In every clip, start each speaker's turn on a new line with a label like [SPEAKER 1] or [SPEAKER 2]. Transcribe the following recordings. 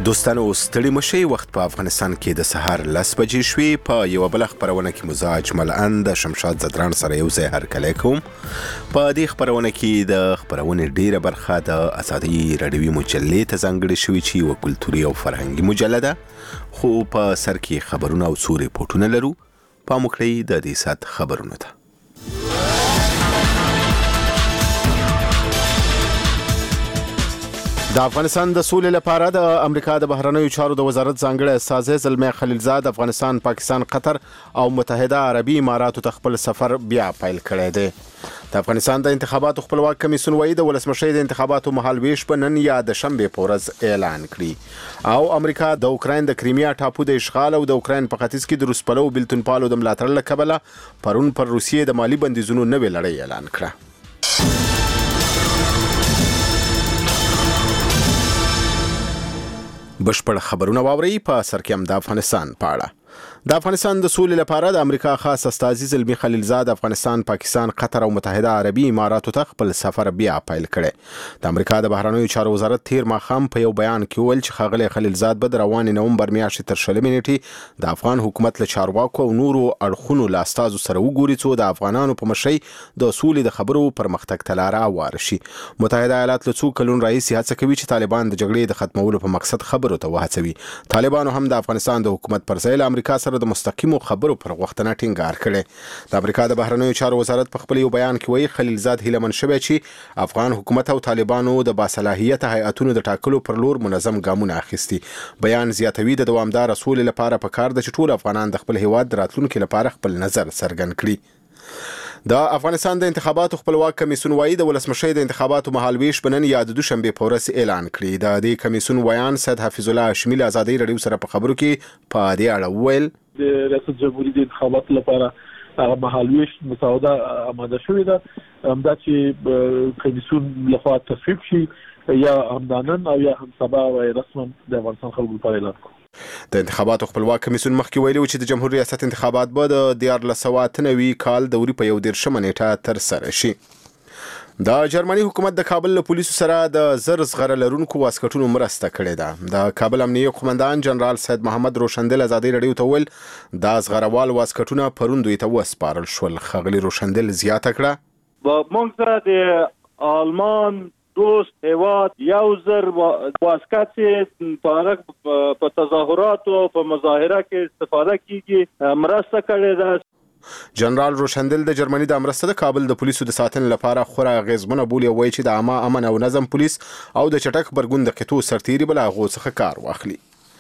[SPEAKER 1] دوستانو ستړي مشئ وخت په افغانستان کې د سهار 10 بجې شوې په یو بل خبرونه کې مزاج ملعن د شمشاد زدران سره یو ځای هرکلی کوم. په دې خبرونه کې د خبرونې ډیره برخه د ازادي رادیوي مجلې ته ځانګړې شوې چې یو کلتوري او فرهنګي مجله ده، خو په سر کې خبرونه او څو ریپورټونه لرو. پام وکړئ د دې ساعت خبرونه ته. د افغانستان د سولې لپاره د امریکا د بهرنیو چارو د وزارت ځانګړی استازی زلمی خلیلزاد افغانستان، پاکستان، قطر او متحده عربي اماراتو ته خپل سفر بیا پیل کړی دی. د افغانستان د انتخاباتو خپلواک کمیسیون وایي د ولسمشۍ د انتخاباتو مهالویش په نن یا د شنبې په ورځ اعلان کړي. او امریکا د اوکراین د کریمیا ټاپو د اشغال او د اوکراین په ختیځ کې د روسپلو بیلتونپالو د ملاتړ له کبله پرون پر روسیې د مالي بندیزونو نوې لړۍ اعلان کړه. بشپړ خبرونه واورئ په سر کې هم د افغانستان په اړه. د افغانستان د سولې لپاره د امریکا خاص استازي زلمی خلیلزاد افغانستان، پاکستان، قطر او متحده عربي اماراتو ته خپل سفر بیا پیل کړی. د امریکا د بهرنیو چارو وزارت تیر ماښام په یو بیان کې ویل چې ښاغلی خلیلزاد به د روانې نومبر میاشتې تر 20 نیټې د افغان حکومت له چارواکو او نورو اړخونو له استازو سره وګوري څو د افغانانو په مشرۍ د سولې د خبرو پرمختګ ته لاره هواره شي. متحده ایالات له څو کلونو راهیسې هڅه کوي چې طالبان د جګړې د ختمولو په مقصد خبرو ته وهڅوي. طالبانو هم د افغانستان د حکومت پر ځای له امریکا سره د مستقیمو خبرو پر غوښتنه ټینګار کړي. د امریکا د بهرنیو چارو وزارت په خپل یو بیان کې وایي خلیلزاد هیله من شوی چې افغان حکومت او طالبانو د باصلاحیته هیئتونو د ټاکلو پر لور منظم ګامونه اخیستي. بیان زیاتوي د دوامدار سولې لپاره پکار ده چې ټول افغانان د خپل هیواد د راتلونکي لپاره خپل نظر څرګند کړي. د افغانستان د انتخاباتو خپلواک کمیسیون وایي د ولسمشۍ د انتخاباتو مهالویش په نن یا د دوشنبې په ورځ اعلان کړي. د دې کمیسیون ویان سید حفیظ الله هاشمي له ازادي رادیو سره په خبرو کې په دې اړه وویل
[SPEAKER 2] د ریاست جمهوریت د انتخاباتو لپاره مهالویش مسوده آماده شوې ده، همدا چې کمیسیون لخوا تصویب شي یا همدانن او یا هم سبا او رسما د افغانستان خلکو لپاره اعلان کړي.
[SPEAKER 1] د انتخاباتو خپلواک کمیسیون مخکې ویلي چې د جمهور ریاست انتخابات به د 1993 کال د اوري په 1 نیټه تر سره شي. د جرمني حکومت د کابل له پولیسو سره د زر زغره لرونکو واسکټونو مرسته کړې ده. د کابل امنیه قومندان جنرال سید محمد روشندل ازادي رادیو ته ویل د زغروال واسکټونه پرون دوی ته وسپارل شول. ښاغلي روشندل زیاته کړه
[SPEAKER 3] موږ سره د آلمان دوست هیواد یو زر واسکټ په تظاهرات او په مظاهره کې استفاده کیږي مرسته کړې ده.
[SPEAKER 1] جنرال روشندل د جرمني د مرسته د کابل د پولیسو د ساتنې لپاره خورا اغیزمنه بولي او وایي چې د عامه امن او نظم پولیس او د چټک برګون د قطو سرتیري بل هغو څخه کار واخلي.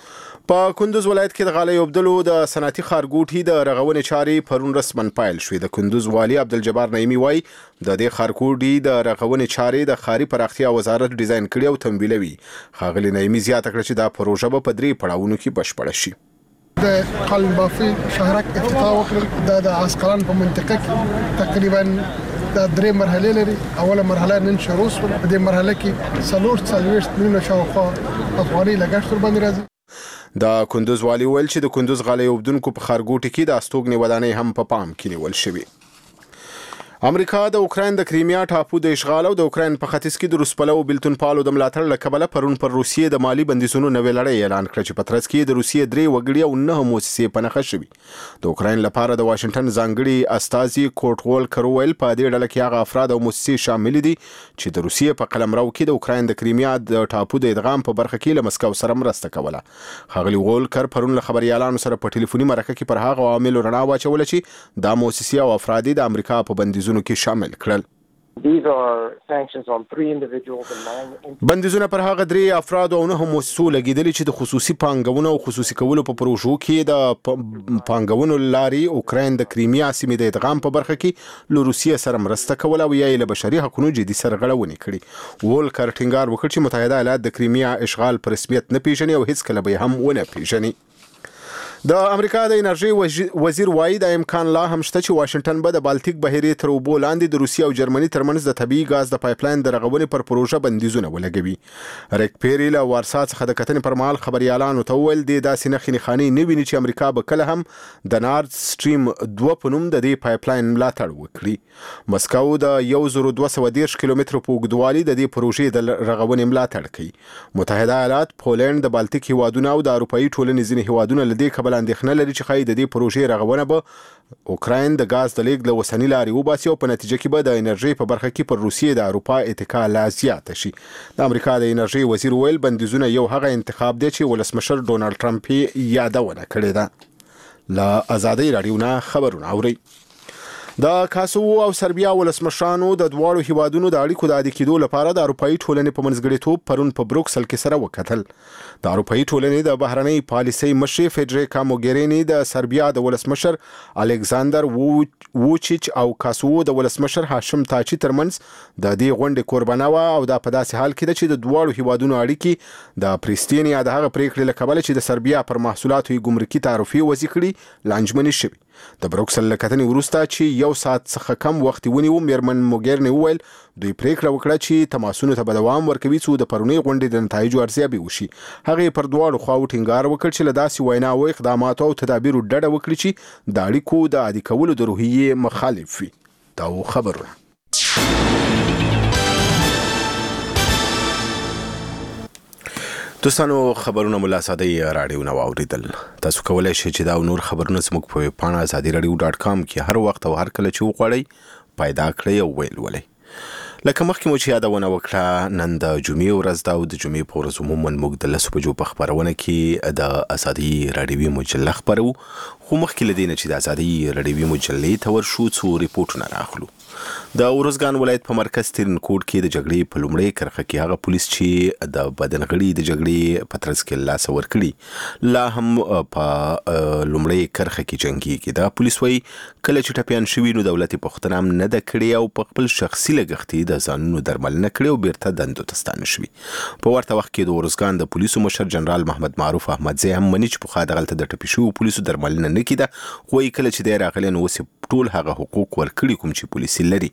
[SPEAKER 1] په کندوز ولایت کې د غالۍ اوبدلو د صنعتي ښارګوټي د رغونې چارې پرون رسما پیل شوې. د کندوز والي عبدالجبار نعیمي وایي د دې ښارګوټي د رغونې چارې د ښاري پراختیا وزارت ډیزاین کړي او تمویلوي. ښاغلي نعیمي زیاته کړه چې دا پروژه به په 3 پړاوونو کې بشپړه شي.
[SPEAKER 4] د قلم بافي شهرک افتتاح وکړل. د عسقلان په منطقه کې تقریبا د 3 مرحله لري. اوله مرحله نن شروع شوه. په دې مرحله کې 440 میلیونه شاوخوا افغاني لګښت ور باندې راځي.
[SPEAKER 1] د کندوز والي ویل چې د کندوز غالۍ اوبدونکو په ښارګوټي کې د استوګنې ودانۍ هم په پام کې نیول شوې. امریکا د اوکراین د کریمیا ټاپو د اشغال او د اوکراین په ختیځ کې د روسپلو بیلتونپالو د ملاتړ له کبله پرون پر روسیې د مالي بندیزونو نوې لړۍ اعلان کړه چې په ترڅ کې د روسیې 3 وګړي او 9 موسسې په نښه شوي. د اوکراین لپاره د واشنگټن ځانګړي استازي کوټ وولکر ویل په دې ډله کې هغه افراد او موسسې شامل دي چې د روسیې په قلمرو کې د اوکراین د کریمیا د ټاپو د ادغام په برخه کې له مسکو سره مرسته کوله. ښاغلي وولکر پرون له خبريالانو سره په ټلیفوني مرکه کې پر هغه عواملو رڼا واچوله چې دا موسسې او افراد د امریکا په بندیزونو کې شامل کړل. بندیزونه پر هغه 3 افراد او 9 موسسو لګیدلي چې د خصوصي پانګونو او خصوصي کولو په پروژو کې د پانګونو لاري اوکراین د کریمیا سیمې د ادغام په برخه کې له روسیې سره مرسته کوله او یا له بشري حقوقو جدي سرغړونې کړي. وولکر ټینګار وکړ چې متحده ایالات د کریمیا اشغال په رسمیت نه پیژني او هیڅ کله به هم ونه پیژني. د امریکا د انرژي وزیر وایي د امکان لا هم شته چې واشنگټن به د بالټیک بهیرې تر اوبو لاندې د روسیې او جرمني ترمنځ د طبيعي غاز د پایپلاین د رغونې پر پروژه بندیزونه ولګوي. ریک پیری له وارسا څخه د کتنې پر مهال خبريالانو ته وویل د داسې نښې خاني نه ویني چې امریکا به کله هم د نارد سټریم 2 په نوم د دې پایپلاین ملاتړ وکړي. مسکو د 1210 کیلومتر په اوږدوالي د دې پروژې د رغونې ملاتړ کوي. متحده ایالات، پولند، د بالټیک هیوادونه او د اروپאי ټولنې ځینې هیوادونه لدې کبل اندېښنه لري چې خای د دې پروژې رغونه به اوکراین د غاز د لیږد له وسنۍ لارې وباسي او په نتیجه کې به د انرژي په برخه کې پر روسیې د اروپا اتکا لا زیات شي. د امریکا د انرژي وزیر ویل بندیزونه یو هغه انتخاب دی چې ولسمشر ډونالد ټرمپ یادونه کړې ده. له ازادي رادیو نه خبرونه اوري. د کاسوو او سربیا ولسمشرانو د دواړو هیوادونو د اړیکو د عادي کېدو لپاره د اروپאי ټولنې په منځګړیتوب پرون په بروکسل کې سره وکتل. د اروپאי ټولنې د بهرنۍ پالیسۍ مشر فدریکا موګرینی د سربیا د ولسمشر الکساندر ووچیچ او کاسوو د ولسمشر هاشم تاچی ترمنځ د دې غونډې قربانه و او د په داسې حال کې چې د دواړو هیوادونو اړیکې د پریستینیا د هغه پریکړې لکبل چې د سربیا پر محصولاتو ګمرکي تعرفې وضع کړي لانجمنې شوي. د بروکسل لکتنې وروسته چې یو ساعت څخه کم وخت ونیو میرمن موګرینی وویل دوی پریکړه وکړه چې تماسونو ته به دوام ورکوي څو د پرونی غونډې د نتایجو ارزیابي وشي. هغه پر دواړو خواو ټینګار وکړ چې له داسې ویناو اقداماتو او تدابیرو ډډه وکړي چې د اړیکو د عادي کولو د روحیې مخالف وي. دا خبرونه دوستانو خبرونه ملا ساده رادیو نو اوریدل. تاسو کولای شئ چې دا نور خبرونه زموږ په پاڼه azadiradio.com کې هر وخت او هر کله چې وغواړئ پیدا کړئ او ولولئ. لکه مخکې مو چې یادونه وکړه نن د جمعې ورځ ده او د جمعې په ورځ عموما موږ د 10 بجو په خبرونه کې د ازادي رادیوي مجله خبرو خو مخکې لدینه چې د ازادي رادیوي مجلې ته ورشو څو ریپورتونه راخلو. د اورزګان ولایت په مرکز ترینکوټ کې د جګړې په لومړۍ کرخه کې هغه پولیس چې د بدنغړي د جګړې په ترڅ کې لاس ورکړي لا هم په لومړۍ کرخه کې جنگيږي. دا پولیس وایي کله چې ټپيان شوي نو دولت پښتون هم نه د کړی او په خپل شخصي لګښتې د ځانونو درملنه کړې او بیرته دندو ته ستانه شوي. په ورته وخت کې د اورزګان د پولیسو مشر جنرال محمد معروف احمدزی هم مني چې په خاطر دغلت د ټپي شوو پولیسو درملنه نه کیده خو کله چې د راغلي نو ټول هغه حقوق ورکړي کوم چې پولیس لري.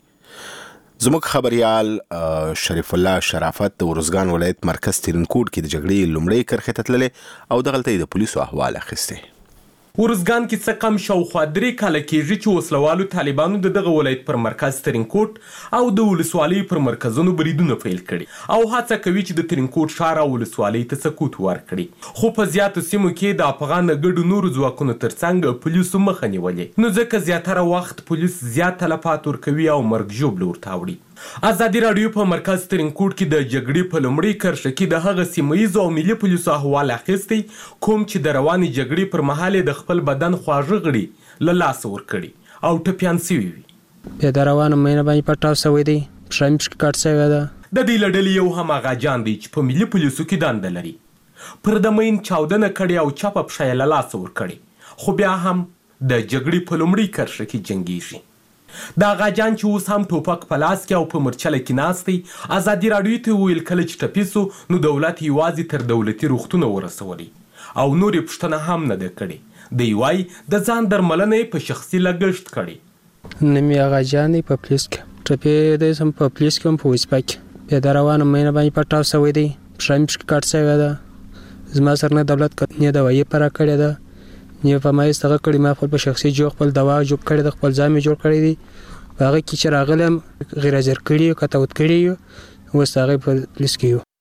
[SPEAKER 1] زموږ خبريال شریف الله شرافت د اورزګان ولایت مرکز ترینکوټ کې د جګړې لومړۍ کرخه ته تللی او دغلته د پولیسو احوال اخیسته.
[SPEAKER 5] اورزګان کې څه کم شاوخوا 3 کاله کېږي چې وسلوالو طالبانو دغه ولایت پر مرکز ترینکوټ او د ولسوالۍ پر مرکزونو بریدونه پیل کړي او هڅه کوي چې د ترینکوټ ښار او ولسوالۍ ته سقوط ورکړي. خو په زیاتو سیمو کې د افغان ګډو نورو ځواکونو ترڅنګ پولیسو مخه نیولې نو ځکه زیاتره وخت پولیس زیات تلفات ورکوي او مرګ ژوبل ورته وړي. ازادي رادیو په مرکز ترینکوټ کې د جګړې په لومړۍ کرښه کې د هغه سیمه‌ییزو او ملي پولیسو احوال اخیستی کوم چې د روانې جګړې پر مهال د خپل بدن خواږه غړي له لاسه ورکړي او ټپیان شوي وي.
[SPEAKER 6] په دا روانه مینه باندې پټاو شوی دی شایم چې کټ شوی ده.
[SPEAKER 5] د دې لړلې یو هم هغه جان دی چې په ملي پولیسو کې دنده لري پر د مین چاودنه کړي او چاپه پښه له لاسه ورکړي خو بیا هم د جګړې په لومړۍ کرښه کې جنګیږي. دا غاجان چې اوس هم ټوپک په لاس کې او په مرچله کې ناست دی ازادي رادیو ته ویل کله چې ټپي سو نو دولت یوازې تر دولتي روغتونه ورسولي او نورې پوښتنه هم نه ده کړې. دی وایي د ځان درملنه په شخصي لګښت کړي.
[SPEAKER 6] نوم یې غاجان دی په پولیس کې ټپي دی سم په پولیس کې هم په وسپا کې په دا روانه مینه باندې پټاو شوی دی شایم چې کټ شوی ده زما سره نه دولت نه دوايي پر کړی ده نه په مې ستغه کړی ما خپل شخصي جوړ خپل دوا جوړ کړی د خپل ځامي جوړ کړی دی هغه کې چې راغلم غیر حاضر کړی او کتاوت کړی او ساغه په پولیس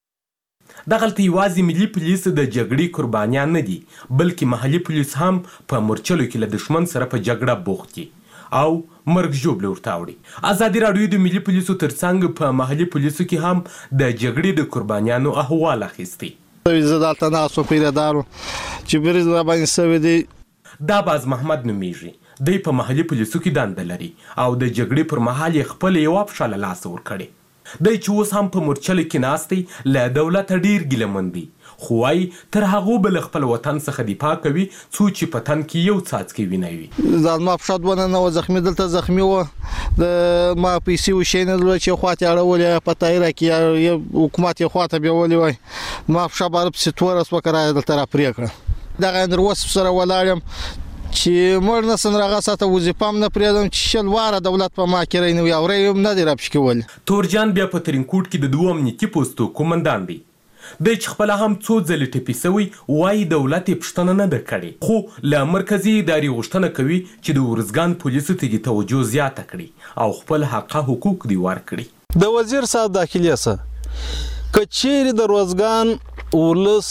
[SPEAKER 6] کې
[SPEAKER 5] دغلته یوازې ملي پولیس د جګړې قربانیان نه دي بلکې محلي پولیس هم په مرچلو کې له دشمن سره په جګړه بوخت دي او مرګ ژوبل ورته وړي. ازادي رادیو د ملي پولیسو ترڅنګ په محلي پولیسو کې هم د جګړې د قربانیانو احوال اخیستی.
[SPEAKER 7] زدالته ناسو پیردارو چې بریز را باندې سوي دي.
[SPEAKER 5] دا باز محمد نومیږي دی په محلي پولیسو کې دنده لري او د جګړې پر مهال یې خپل یو پښه له لاسه ورکړې. دی چې اوس هم په مرچله کې ناست دی له دولته ډیر ګیلمن دی خو وایي تر هغو به له خپل وطن څخه دفاع کوي څو چې په تن کې یو څاڅکی وینه وي.
[SPEAKER 7] زما پښه دونه نه و زخمي دلته زخمي و د ما پیسې وشي نه لوي چې خواته اړولې په تایره کې حکومت یې خواته بیولې وای ما پښه بار په ستورس وکړای دلته را پرې کړ دغه اندروس سره ولاړم چې مور نه سنرغه ساته وظیفام نه پریدم چې شل واره دولت په ما کې رینو یا وریم نه دی رابش کول.
[SPEAKER 5] تورجان بیا په ترینکوټ کې د دوه امنیتي پوستو کومندان دی. د چې خپل هم څو ځلې ټپي سوی وایي دولت یې پوښتنه نه ده کړې، خو له مرکزي ادارې غوښتنه کوي چې د ارزګان پولیسو ته دې توجه زیاته کړي او خپل حقوق دې ورکړي.
[SPEAKER 7] د وزیر صاحب داخلي سره کچېرې د روزګان ولس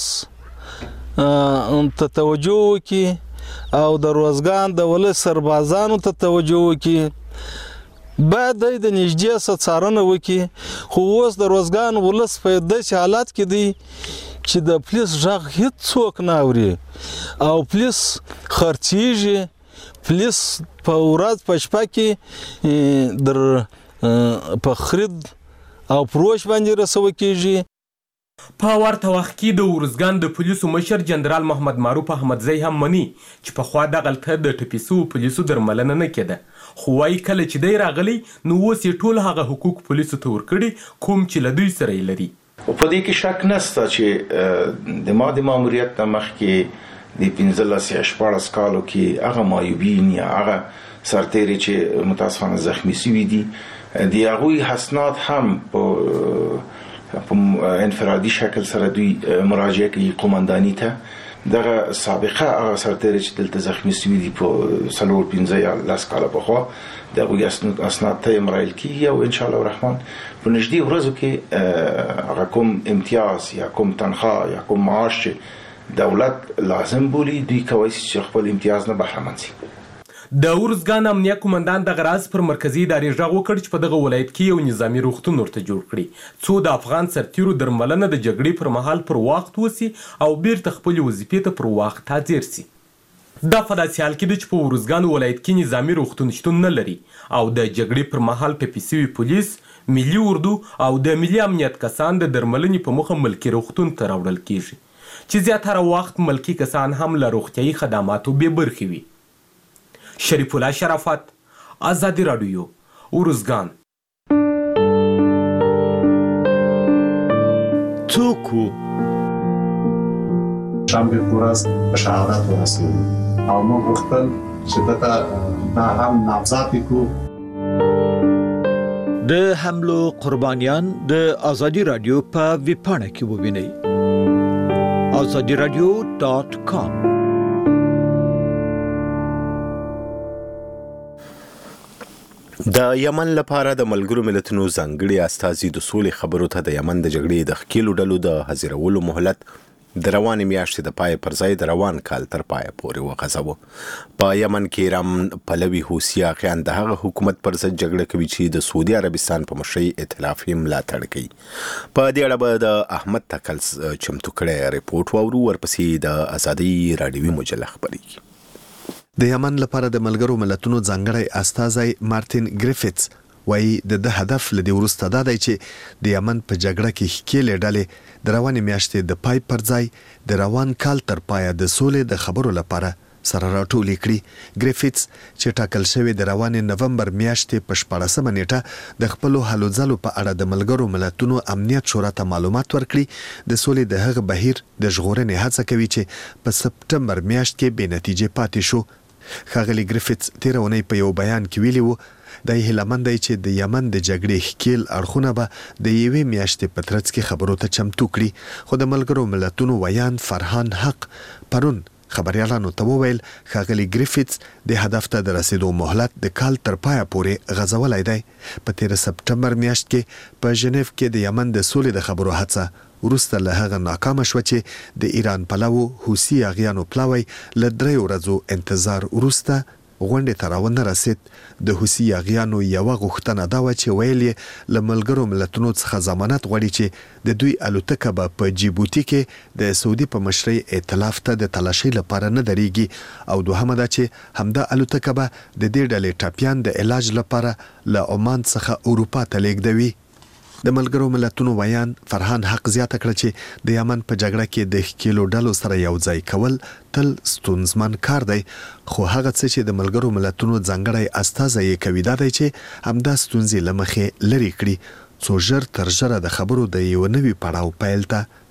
[SPEAKER 7] ته توجه وکړي او د روزګان د ولس سربازانو ته توجه وکړي، باید د نږدې څخه څارنه وکړي. خو اوس د روزګان ولس په داسې حالات کې دی چې د پولیس غږ هیڅوک نه اوري او پولیس خرڅیږي. پولیس په ورځ په شپه کې په خرید او پروش باندې رسوي کېږي.
[SPEAKER 5] په ورته وخت کې د ارزګان د پولیسو مشر جنرال محمد معروف احمدزی هم مني چې پخوا دغلته د ټپي سوو پولیسو درملنه نه کېده، خو وایي کله چې دی راغلی نو اوس یې ټول هغه حقوق پولیسو ته ورکړي کوم چې له دوی سره یې لري.
[SPEAKER 8] په دې کې شک نشته چې د ماموریت نه مخکې د 15-14 کالو کې هغه معیوبین یا هغه سرتیري چې متاسفانه زخمی شوي دي د هغوی حسنات هم په انفرادي شکل سره دوی مراجعه کوي قومنداني ته. دغه سابقه هغه سرتیري چې دلته زخمی شوي دي په 15 یا 10 کاله پخوا د هغوی اسناد ته مرایل کېږي او انشاءالله الرحمن په نږدې ورځو کې هغه کوم امتیاز یا کوم تنخواه یا کوم معاش چې دولت لازم بولي دوی کولی شي چې خپل امتیاز نه بهرمند شي.
[SPEAKER 5] د ارزګان امنیه کومندان دغه راز پر مرکزي ادارې غږ وکړ چې په دغه ولایت کې یو نظامي روغتون ورته جوړ کړي څو د افغان سرتیرو درملنه د جګړې پر مهال پر وخت وسی او بیرته خپلې وظیفې ته پر وخت حاضر سي. دا په داسې حال کې ده چې په ارزګان ولایت کې نظامي روغتون شتون نه لري او د جګړې پر مهال ټپي سوي پولیس، ملي اردو او د ملي امنیت کسان د درملنې په موخه ملکي روغتون ته راوړل کیږي چې زیاتره وخت ملکي کسان هم له روغتیایي خدماتو بې برخې وي. شریف الله شرافت، آزادی رادیو، ارزګان.
[SPEAKER 9] څوک شنبه ورځ په شهادت ورسېد او موږ غوښتل چې دا هم نامزد کړو.
[SPEAKER 10] د حملو قربانیان د آزادی رادیو په ویبپاڼه کې ووینئ. azadiradio.com.
[SPEAKER 1] د یمن لپاره د ملګرو ملتونو ځانګړي استازي د سولې خبرو ته د یمن د جګړې د ښکېلو ډلو د حاضرولو مهلت د روانې میاشتې د پای پر ځای د روان کال تر پایه پورې وغځاوه. په یمن کې ایران پلوي حوثیان د هغه حکومت پر ضد جګړه کوي چې د سعودي عربستان په مشرۍ ائتلاف یې ملاتړ کوي. په دې اړه به د احمد تکل چمتو کړی ریپورت واورو، ورپسې د ازادي رادیوي مجله خبرېږي.
[SPEAKER 11] د یمن لپاره د ملګرو ملتونو ځانګړی استازی مارټین ګریفټس وایي د هدف لدی ورسته دا دی چې د یمن په جګړه کې ښکېلې ډلې د روانې میاشتې د پای پر ځای د روان کال تر پایه د سولې د خبرو لپاره سره راټولې کړي. ګریفټس چې ټاکل شوی د روانې نومبر میاشتې په 14 نیټه د خپل هلو ځلو په اړه د ملګرو ملتونو امنیت شورا ته معلومات ورکړي، د سولې د هغه بهیر د ژغورنې هڅه کوي چې په سپټمبر میاشت کې بې نتیجې پاتې شو. ښاغلي ګریفټس تیر اونۍ په یو بیان کې ویلي وو د هیلمند دی چې د یمن د جګړې ښکیل اړخونه به د یوې میاشتې په ترڅ کې خبرو ته چمتو کړي. خو د ملګرو ملتونو ویان فرهان حق پرون خبريالانو ته وویل ښاغلي ګریفټس د هدف ته د رسیدو مهلت د کال تر پایه پورې غځولای دی. په 13 سپټمبر میاشت کې په ژنیف کې د یمن د سولې د خبرو هڅه ورسته له هغه ناکامه شو چې د ایران پلوو حوثي اغیانو پلاوی له 3 ورځو انتظار ورسته غونډې ته راونه رسید. د حوثي اغیانو یو غوښتنه دا و چې ویل یې له ملګرو ملتونو څخه ضمانت غواړي چې د دوی الوتکه به په جیبوتي کې د سعودي په مشرۍ ائتلاف ته د تلاشۍ لپاره نه درېږي او دوهمه دا چې همدا الوتکه به د دې ډلې ټاپیان د علاج لپاره له عمان څخه اروپا ته لیږدوي. د ملګرو ملتونو ویان فرهان حق زیاته کړ چې د یمن په جګړه کې د ښکېلو ډلو سره یو ځای کول تل ستونزمن کار دی، خو هغه څه چې د ملګرو ملتونو ځانګړی استازی یې کوي دا دی چې همدا ستونزې له مخې لرې کړي څو ژر تر ژره د خبرو د یو نوي پړاو پیل ته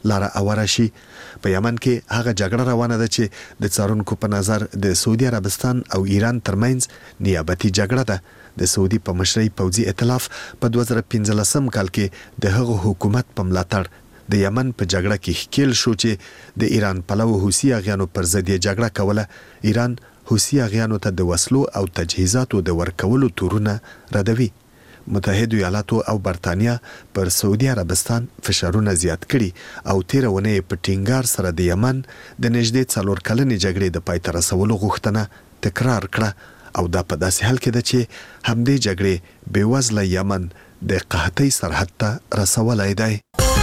[SPEAKER 11] لاره اواره شي. په یمن کې هغه جګړه روانه ده چې د څارونکو په نظر د سعودي عربستان او ایران ترمنځ نیابتي جګړه ده. د سعودي په مشرۍ پوځي ائتلاف په 2015 کال کې د هغو حکومت په ملاتړ د یمن په جګړه کې ښکیل شو چې د ایران پلوه حوثي اغیانو پر ضد جګړه کوله. ایران حوثي اغیانو ته د وسلو او تجهیزاتو د ورکولو تورونه ردوي. متحده ایالاتو او برتانیا پر سعودي عربستان فشارونه زیات کړي او 13 ونې په ټینګار سره د یمن د نږدې 4 کلنې جګړې د پای ته رسولو غوښتنه تکرار کړه او دا په داسې حال کې ده چې همدې جګړې بېوزله یمن د قحطۍ سرحد ته رسولی دی.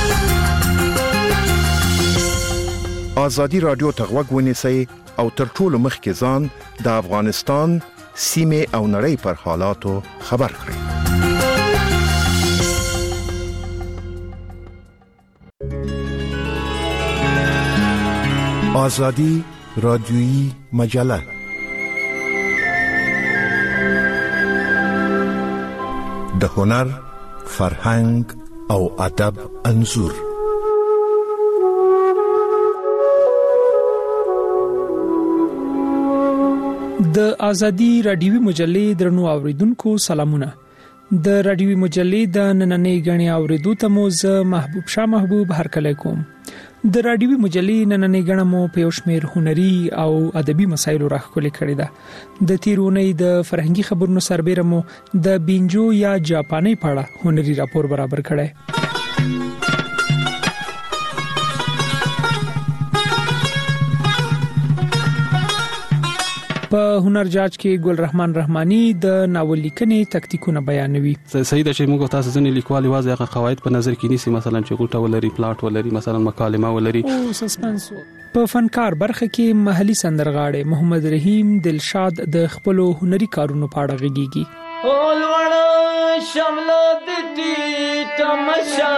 [SPEAKER 12] آزادی رادیو ته غوږ ونیسئ او تر ټولو مخکې ځان د افغانستان سیمې او نړۍ پر حالاتو خبر کړئ. آزادی رادیویی مجله د هنر، فرهنګ او ادب انځور.
[SPEAKER 13] د ازادي رادیوي مجلې درنو اوریدونکو سلامونه. د رادیوي مجلې د نننۍ غني اوریدو ته مو زه محبوب هرکلی کوم. د رادیوي مجلې نننۍ غنه مو په یوشمیر هنري او ادبي مسایلو راخولې کړې ده. د تیرونې د فرهنګي خبرونو سربېره مو د بینجو یا جاپاني پاړه هنري راپور برابر کړی. په هنر جاج کې ګل رحمان رحماني د ناول لیکنې تکتیکونه بیانوي.
[SPEAKER 14] صحیح ده چې موږ تاسو ځنې لیکوال واځي هغه قواعد په نظر کې نیسي، مثلا چې غوټه ولري، پلاټ ولري، مثلا مکالمه ولري
[SPEAKER 13] او سسپنس. په فنکار برخه کې محلي سندرغاړي محمد رحیم دلشاد د خپل هنري کارونو په اړه غږیږي.
[SPEAKER 15] اولوړ شمل د دې تماشا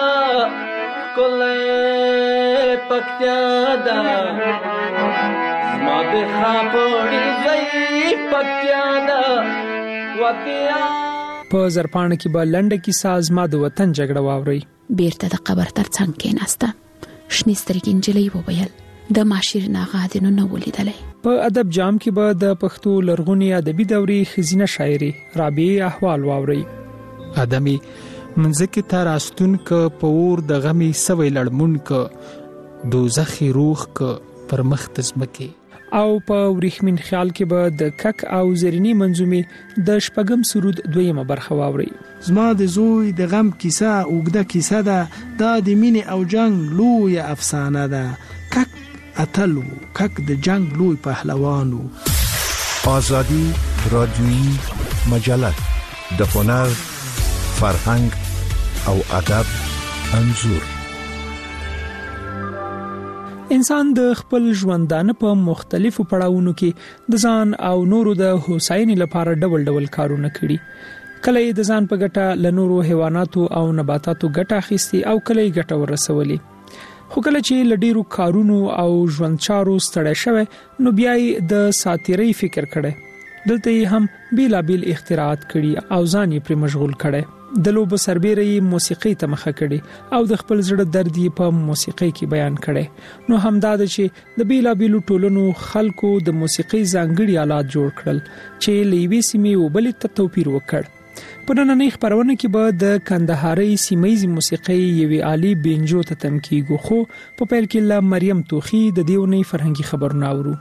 [SPEAKER 15] کولې پکتیا دا ما د خاپوړي زئی پکتیا دا وتیا.
[SPEAKER 13] په زرپان کې به لنډه کیسه ازما د وطن جګړه واوري.
[SPEAKER 16] بیرته د قبر ترڅنګ کې ناسته شنې سترګې نجلۍ وویل د ماشیر ناغادنو نه ولیدلې.
[SPEAKER 13] په ادب جام کې به د پښتو لرغونی ادبي دورې خزینه شاعري رابعه احوال واوري.
[SPEAKER 17] ادمي منځکه تر استون ک پور د غمي سوي لړمون ک دوزخي روح ک پر مختزمکه.
[SPEAKER 13] او په وریښمین خیال کې به د کک او زرینی منظومه د شپږم سرود دویمه برخه واوري.
[SPEAKER 17] زما د زوی د غم کیسه اوګده کیسه ده، دا د مینې او جنگ لوی افسانه ده، کک اتلو کک د جنگ لوی پهلوانو.
[SPEAKER 12] آزادی رادیویی مجله د هنر، فرهنګ او ادب انځور.
[SPEAKER 13] انسان د خپل ژوندانه په مختلفو پړاوونو کې د ځان او نورو د هوساینې لپاره ډول کارونه کړي. کله د ځان په ګټه له نورو حیواناتو او نباتاتو ګټه اخیستي او کله ګټه ورسولي. خو کله چې لډیرو کارونو او ژوندچارو ستړی شوی نو بیا د ساتیري فکر کړي. دلته هم بیلابیل اختراعات کړي او ځان یې پر مشغول کړي. د لوب سربېره موسیقي ته مخه کړي او د خپل زړه درد یې په موسیقي کې بیان کړي. نو همدا د چې د بیلابیلو ټولنو خلکو د موسیقي ځانګړي آلات جوړ کړل چې لوي سیمې او بل ته توپیر وکړ. په نننۍ خبرونه کې به د کندهاري سیمایي موسیقي یوې عالی بینجو ته تم کیږي. خو په پیل کې ل مریم توخی د دیونی فرهنګي خبرونه اورو.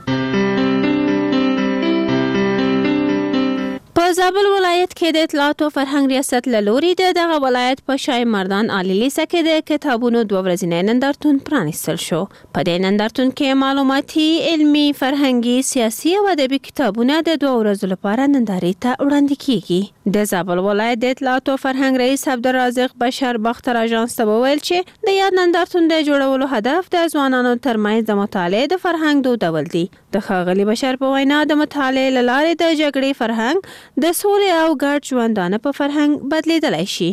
[SPEAKER 18] په زابل ولایت کې د اطلاعات او فرهنګ ریاست لوري دغه ولایت په شای مردان عالی لیسه کې د کتابونو 2 ورځې نندارتون پرانیستل شو. په دې نندارتون کې معلوماتي، علمي، فرهنګي، سیاسي او ادبي کتابونه د 2 ورځې لپاره نندارې ته وړاندې کیږي. د زابل ولایت د اطلاعات او فرهنګ رئیس عبدالرازق بشر بختر اژانس ته وویل چې د یاد نندارتون د جوړولو هدف د ځوانانو ترمنځ د مطالعې د فرهنګ دود ډول دی. د ښاغلي بشر په وینا د مطالعې له لارې د جګړې فرهنګ د سولې او ګډ ژوندانه په فرهنګ بدلیدلی شي.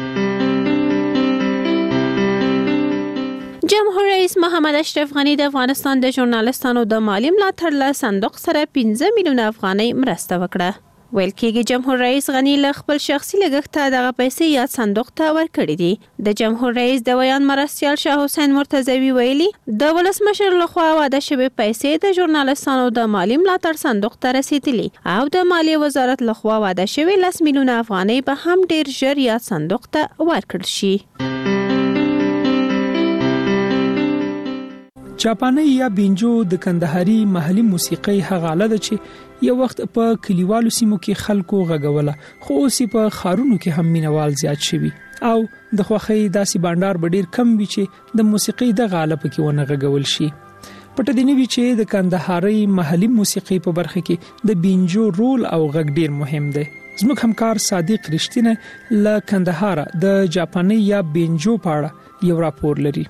[SPEAKER 18] جمهور رئیس محمد اشرف غنی د افغانستان د ژورنالستانو د مالی ملاتړ له صندوق سره 15 میلیونه افغانۍ مرسته وکړه. ویل کېږي جمهور رئیس غنی له خپل شخصي لګښته دغه پیسې یاد صندوق ته ورکړې دي. د جمهور رئیس د بیان مرستیال شاه حسین مرتضوی ویلي د ولسمشر لخوا واده شوې پیسې د ژورنالستانو د مالی ملاتړ صندوق ته رسیدلي او د مالیې وزارت لخوا واده شوې 10 میلیونه افغانۍ به هم ډیر ژر یاد صندوق ته ورکړل شي.
[SPEAKER 13] جاپاني یا بینجو د کندهاري محلي موسیقي هغه آله ده چې یو وخت په کلیوالو سیمو کې خلکو غږوله، خو اوس په خارونو کې هم مینوال زیات شوي او د خوخي داسې بانډار ډیر کم وي چې د موسیقي د غاله پکې ونه غږول شي. پټه دی نوی چې د کندهاري محلي موسیقي په برخه کې د بینجو رول او غږ ډیر مهم دی. زموږ همکار صادق رښتینه له کندهار د جاپاني یا بینجو په اړه یو راپور لري.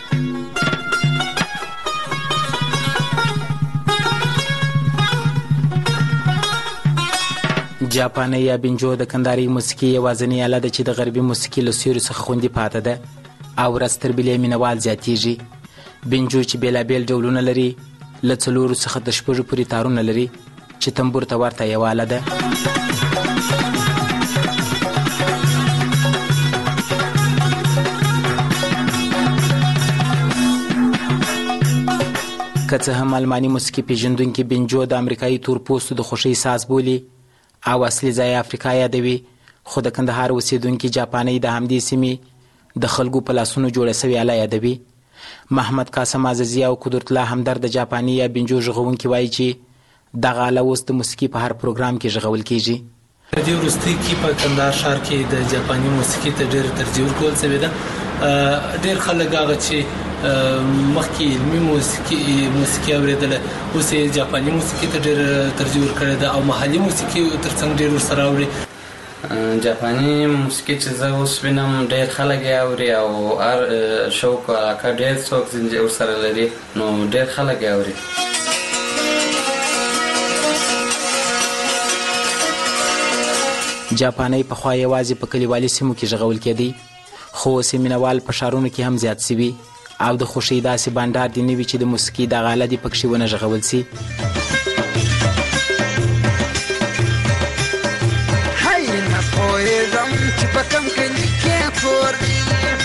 [SPEAKER 19] جاپاني یا بینجو د کندهاري موسیقي یوازینی آله ده چې د غربي موسیقي له سیوري څخه خوندي پاتې ده او ورځ تر بلې مینوال زیاتیږي. بینجو چې بیلابیل ډولونه لري له 4 څخه د 6 پورې تارونه لري چې تنبور ته ورته یو آله ده. که څه هم الماني موسیقي پیژندونکي بینجو د امریکایي تورپوستو د خوښۍ ساز بولي او اصلي ځای افریقا یادوي، خو د کندهار اوسیدونکي جاپاني د همدې سیمې د خلکو په لاسونو جوړه سوې آله یادوي. محمد قاسم عزیزي او قدرت الله همدرد د جاپاني یا بینجو غږونکي وایي چې دغه آله اوس د موسیقي په هر پروګرام کې غږول کیږي.
[SPEAKER 7] په دې وروستي کې په کندهار ښار کې د جاپاني موسیقي ته ډېر ترجیح ورکول شوې ده. ډېر خلک هغه چې مخکې علمي موسیقي اورېدله اوس یې جاپاني موسیقي ته ډېر ترجیح ورکړې ده او محلي موسیقي ترڅنګ ډېر ورسره اوري.
[SPEAKER 20] جاپاني موسیقي چې زه اوس وینم ډېر خلک یې اوري او هر شوق او علاقه ډېر څوک ورسره لري نو ډېر خلک یې اوري.
[SPEAKER 19] جاپاني پخوا یوازې په کلیوالي سیمو کې غږول کېدی، خو اوس مینوال په ښارونو کې هم زیات سوي او د خوښۍ داسې بانډار دی نوي چې د موسیقي دغه آله دې پکښې ونه غږول سي.
[SPEAKER 15] هی نه پوهېږم چې په کوم کلي کې کور دی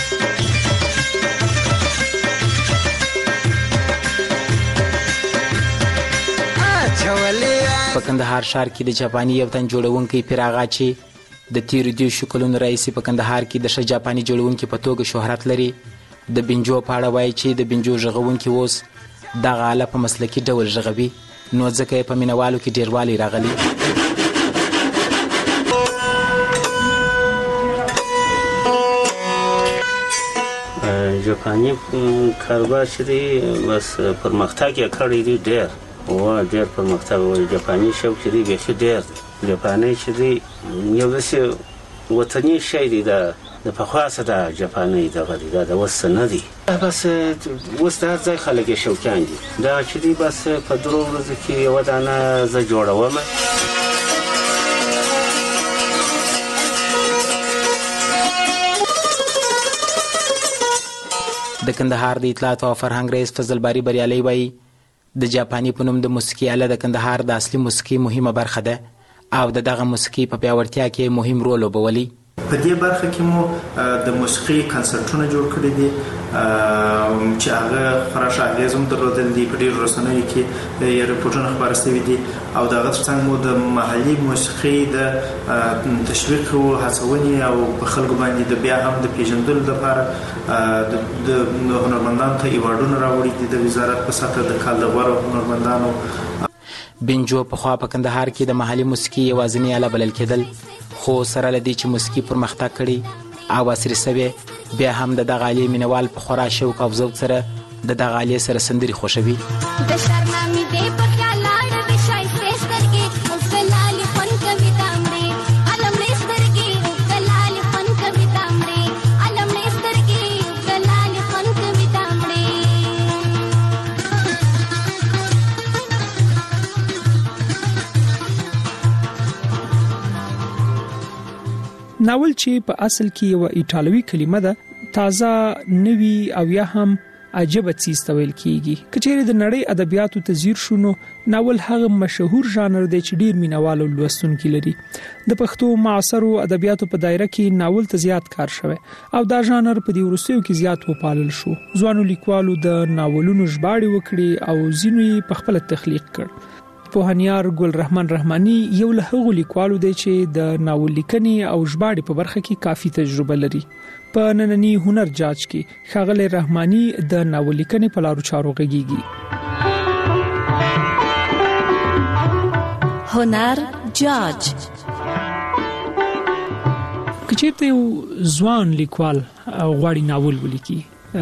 [SPEAKER 19] په کندهار ښار کې د جاپاني یو تن جوړونکی پیراغا چې د تیرو 2 کلونو راهیسې په کندهار کې د ښه جاپاني جوړونکي په توګه شهرت لري، د بینجو په اړه وایي چې د بینجو غږونکي اوس دغه آله په مسلکي ډول غږوي، نو ځکه یې په مینوالو کې ډېروالی راغلی.
[SPEAKER 21] جاپاني کاروبار چې دی بس پرمختګ یې کړی دی ډېر ډېر پرمختګ وایي. جاپاني شوق چې دی بیخي ډېر دی. جاپاني چې دی یو داسې وطني شی دی د پخوا څخه د جاپاني دغه دی دا د اوس نه دی. بس اوس د هر ځای خلک یې شوقیان دي. دا چې دی بس په 3 ورځو کې یوه دانه زه جوړوم.
[SPEAKER 19] د کندهار د اطلاعات او فرهنګ رئیس فضل باری بریالي وایي د جاپاني په نوم د موسیقي آله د کندهار د اصلي موسیقي مهمه برخه ده او دغه موسیقي په پیاوړتیا کې مهم رول لوبولی.
[SPEAKER 22] په دې برخه کې مو د موسیقي کنسرټونه جوړ کړي دي چې هغه خورا اغیز هم درلودل دي. په ډېرو رسنیو کې یې رپورټونه خپاره شوي دي او د هغه ترڅنګ مو د محلي موسیقي د تشویق او هڅونې او په خلکو باندې د بیا هم د پیژندلو لپاره د هنرمندانو ته ایوارډونه راوړي دي د وزارت په سطحه د کال د غوره هنرمندانو.
[SPEAKER 19] بینجو پخوا په کندهار کې د محلي موسیقي یوازینۍ آله بلل کېدل، خو سره له دې چې موسیقي پرمختګ کړي او عصري سوې، بیا هم د دغه آلې مینوال په خورا شوق او ذوق سره د دغه آلې سره سندرې خوښوي.
[SPEAKER 13] ناول چې په اصل کې یو ایټالوي کلمه ده، تازه نوی او یا هم عجیب څیز تویل کیږي. کچېره د نړۍ ادبیاتو ته ځیر شونو ناول هغه مشهور ژانر دی چې ډیر مینوالو لوستونکي لري. د پښتو معاصرو ادبیاتو په دایره کې ناول ته زیات کار شوی او دا ژانر په دې وروستیو کې زیات وپالل شو. ځوانو لیکوالو د ناولونو ژباړې وکړي او ځینې یې په خپل تخلیق کړ. پوهنیار ګل رحمان رحماني یو له هغو لیکوالو دی چې د ناول لیکنې او ژباړې په برخه کې کافي تجربه لري. په نننی هنر جاج کې ښاغلی رحماني د ناول لیکنې په لارو چارو غږیږي.
[SPEAKER 2] هنر جاج
[SPEAKER 13] کچېرته یو ځوان لیکوال غواړي ناول ولیکي،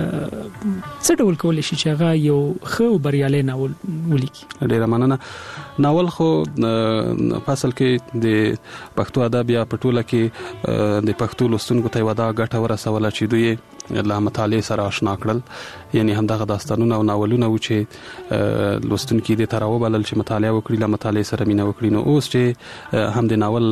[SPEAKER 13] څه ډول کولای شي چې هغه یو ښه بریالي ناول ولیکي؟
[SPEAKER 14] ډیره مننه. ناول خو په اصل کې د پښتو ادب یا په ټوله کې د پښتو لوستونکو ته ودا ګټه ورسوله چې دوی له مطالعې سره آشنا کړل. یعنی همدغه داستانونه او ناولونه و چې لوستونکي د تراو بلل چې مطالعه وکړي، له مطالعې سره مینه وکړي. نو اوس چې هم د ناول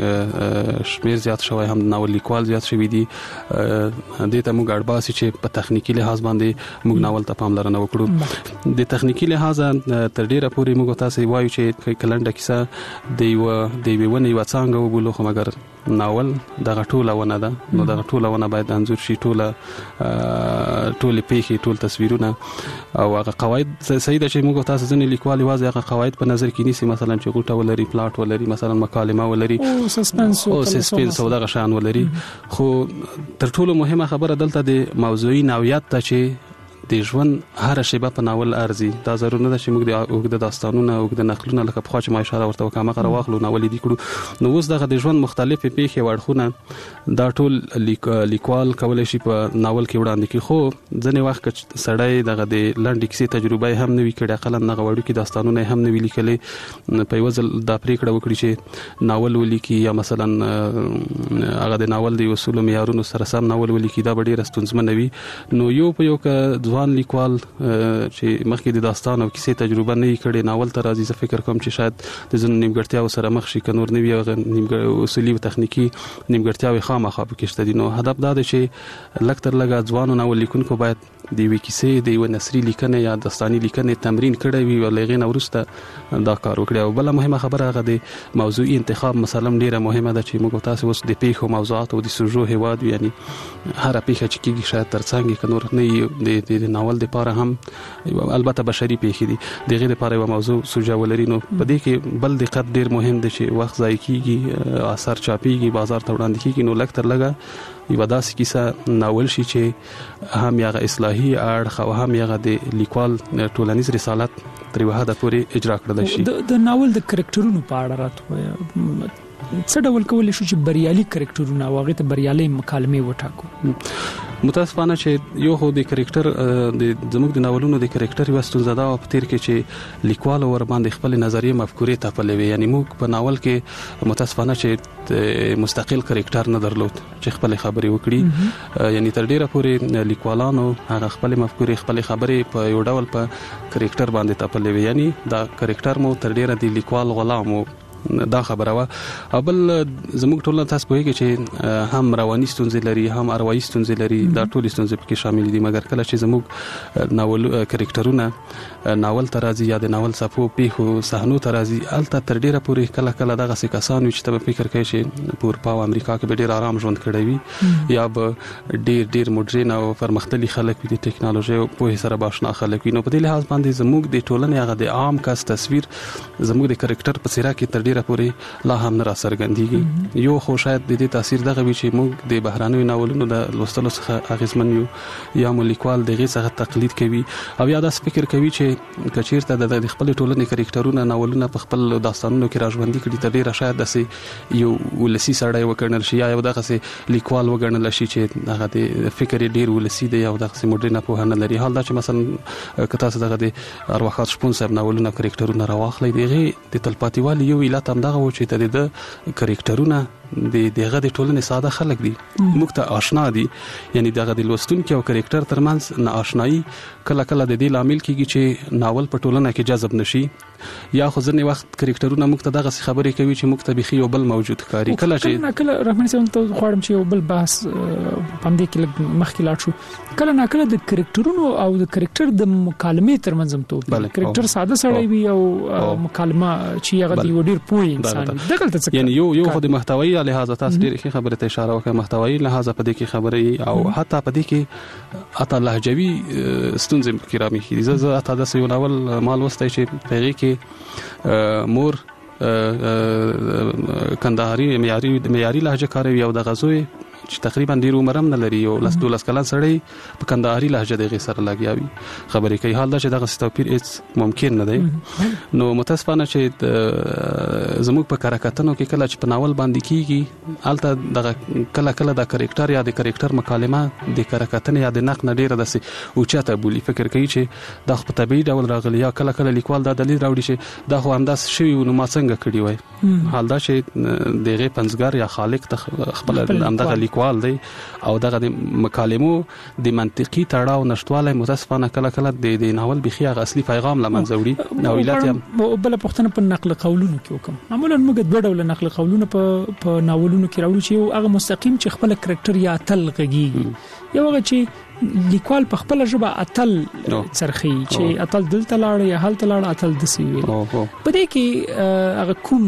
[SPEAKER 14] شمیر زیات شوی، هم د ناول لیکوال زیات شوی دي، دې ته موږ اړ باسي چې په تخنیکی لحاظ باندې موږ ناول ته پاملرنه وکړو. د تخنیکی لحاظ تر ډیره پورې موږ تاسو وایو چې کلنډه کیسه د یو ونه یو څنګه وبولو، خو مګر ناول دغه ټوله ونه ده. نو دغه ټوله ونه باید انځور شي، ټول پیښې، ټول تصویرونه او هغه قواعد صحیح ده چې موږ تاسو ځنې لیکوال یوازې هغه قواعد په نظر کې نیسي، مثلا چې غوټه ولري، پلاټ ولري، مثلا مکالمه ولري
[SPEAKER 13] او سسپنس
[SPEAKER 14] او دغه شان ولري. خو تر ټولو مهمه خبره دلته د موضوعي نوعیت ته چې د ژوند هر شیبه په ناول ارزي. دا ضرور نه ده چې موږ د اوږده داستانونه، اوږده نقلونه لکه په خوا چې ما اشاره ورته وکړه هغه راواخلو ناول دې کړو. نو اوس دغه د ژوند مختلفې پیښې وړخونه دا ټول لیکوال کولی شي په ناول کې وړاندې کړي. خو ځینې وخت که سړی دغه د لنډې کیسې تجربه هم نه وي کړې، اقلا دغه وړوکي داستانونه هم نه وي لیکلې، په یو ځل دا پریکړه وکړي چې ناول ولیکي یا مثلا هغه د ناول د اصولو معیارونو سره سم ناول ولیکي، دا به ډېره ستونزمنه وي. نو یو په یو که ځوان لیکوال چې مخکې د داستان او کیسې تجربه نه کړي ناول ته راځي، زه فکر کوم چې شاید د ځینو نیمګړتیاو سره مخ شي، که نور نه وي هغه اصولي او تخنیکي نیمګړتیاوې خامخا پکې شته دي. نو هدف دا دی چې لږ تر لږه ځوانو ناول لیکونکو باید د یوې کیسې، د یوې نثري لیکنې یا داستاني لیکنې تمرین کړی وي او له هغې نه وروسته دا کار وکړي. او بله مهمه خبره هغه د موضوعي انتخاب مسله ډېره مهمه ده چې موږ تاسو اوس د پیښو موضوعاتو او د سوژو هیواد، یعنی هره پیښه چې کېږي شاید تر څنګ که نور نه د ناول دپاره هم البته بشري پیښې دي، د هغې دپاره یوه موضوع سوژه ولري. نو په دې کې بل دقت ډېر مهم دی چې وخت ضایع کېږي، اثر چاپېږي، بازار ته وړاندې کېږي. نو لږ تر لږه یوه داسې کیسه ناول شي چې هم یغه اصلاحي اړخ او هم یغه د لیکوال ټولنیز رسالت تر یوه حده پورې اجرا کړلی شي.
[SPEAKER 13] د ناول د کرکټرونو په اړه راته وایه، څه ډول کولی شو چې بریالي کرکټرونه او هغې ته بریالۍ مکالمې وټاکو؟
[SPEAKER 14] متاسفانه چې یو خو د کرکټر زموږ د ناولونو د کرکټر یوه ستونزه دا وه په تیر کې چې لیکوال ور باندې خپل نظریې مفکورې تپلې وې. یعنی موږ په ناول کې متاسفانه چې مستقل کرکټر نه درلود چې خپل خبرې وکړي. یعنی تر ډیره پورې لیکوالانو هغه خپل مفکورې، خپل خبرې په یو ډول په کرکټر باندې تپلې وې. یعنی دا کرکټر مو تر ډیره د لیکوال غلام وو، دا خبره وا. او بل زموږ ټولنه تاسو پوهیږئ چې هم رواني ستونزې لري، هم اروايي ستونزې لري، دا ټول ستونزې پکې شامل دي. مګر کله چې زموږ ناول کرکټرونه ناول ته راځي یا د ناول صفو پیښو صحنو ته راځي، هلته تر ډیره پورې کله کله دغسې کسان وي چې ته به فکر کوي چې په اروپا او امریکا کې به ډیر آرام ژوند کړی وي، یا به ډیر مډرن او پرمختللي خلک وي، د ټکنالوژي او پوهې سره به اشنا خلک وي. نو په دې لحاظ باندې زموږ د ټولنې هغه د عام کس تصویر زموږ د کرکټر په څیره کې تر ډیره پورې لا هم نه راڅرګندېږي. یو خو شاید د دې تاثیر دغه وي چې موږ د بهرانیو ناولونو د لوستلو څخه اغېزمن یو، یا مو لیکوال د هغې څخه تقلید کوي، او یا داسې فکر کوي چې که چېرته د خپلې ټولنې کرکټرونه ناولونه په خپل داستانونو کې راژوندي کړي، تر ډېره شاید داسې یو ولسي سړی وګڼل شي، یا یو دغسې لیکوال وګڼل شي چې هغه د فکر یې ډېر ولسي دی او دغسې مډرنه پوهه نه لري. حال دا چې مثلا که تاسو دغه د ارواښاد شپون صاحب ناولونه کرکټرونه راواخلئ، د هغې د تلپاتې والي یو علت همدغه و چې د کرکټرونه دغه د ټولنې ساده خلک دي موږ ته آشنا دي یعنی دغه د لوستونکو او کریکټر ترمنځ ناآشنایی کله کله د دې لامل کیږي چې ناول په ټولنه کې جذب نشي یا خو ځنې وخت کریکټرونه موږ ته دغه خبرې کوي چې موږ ته بخي یو بل موجود ښکاري کله چې
[SPEAKER 13] رحمان صاحب ته غواړم چې یو بل بحث پم دې کې مخکې لاړ شو کله ناکله د کریکټرونو او د کریکټر د مکالمې ترمنځ هم توپیر کریکټر ساده سړی وي او مکالمه چې هغه دی ډیر پوه انسان دغه څه
[SPEAKER 14] یعنی یو خو د محتوایی لحاظ تاسو ډیر ښه خبره ته اشاره وکړه محتوایی لحاظ په دې کې خبرې او حتی په دې کې اته لهجوي ستونزې کې رامخې زه اته د یو ناول مال وستای چې پیغې کې مور کندهاري معیاري لهجه کاروي او د غزوې چې تقریبا ډیر عمر هم نه لري او 12 کلن سړی په کندهاري لهجه دغه سره لګیاوي خبرې کوي حال دا چې دغه توپیر هیڅ ممکن نه دی نو متاسفانه چې زموږ په کاراکتنو کې کله چې په ناول باندې کیږي الته دغه کله د کریکټر یا د کریکټر مکالمه د کاراکتن یا د نقد ډیره دسي او چاته بولی فکر کوي چې د په طبيعي ډول راغلی یا کله لیکوال دا دلیل راوړي چې دا خو همداس شوی نو ما څنګه کړی وای حال دا چې دغه پنځګر یا خالق خپل همدغه لیکوال دی او دغه د مکالمو د منطقي تړاو نشټواله متاسفانه کله د ناول بخي غ اصلي پیغام لمنځه وړي نو ویلات
[SPEAKER 13] بل پښتنه په نقل قولونو کې وکم معمولا موږ د ډول نقل قولونو په ناولونو کې راوړو چې هغه مستقیم چې خپل کریکټر یا تل غږی یو هغه چې لیکوال په خپل ژبه اتل چرخي چې اتل دلته لاړ یا هلته لاړ اتل دسی ویل په دې کې هغه کوم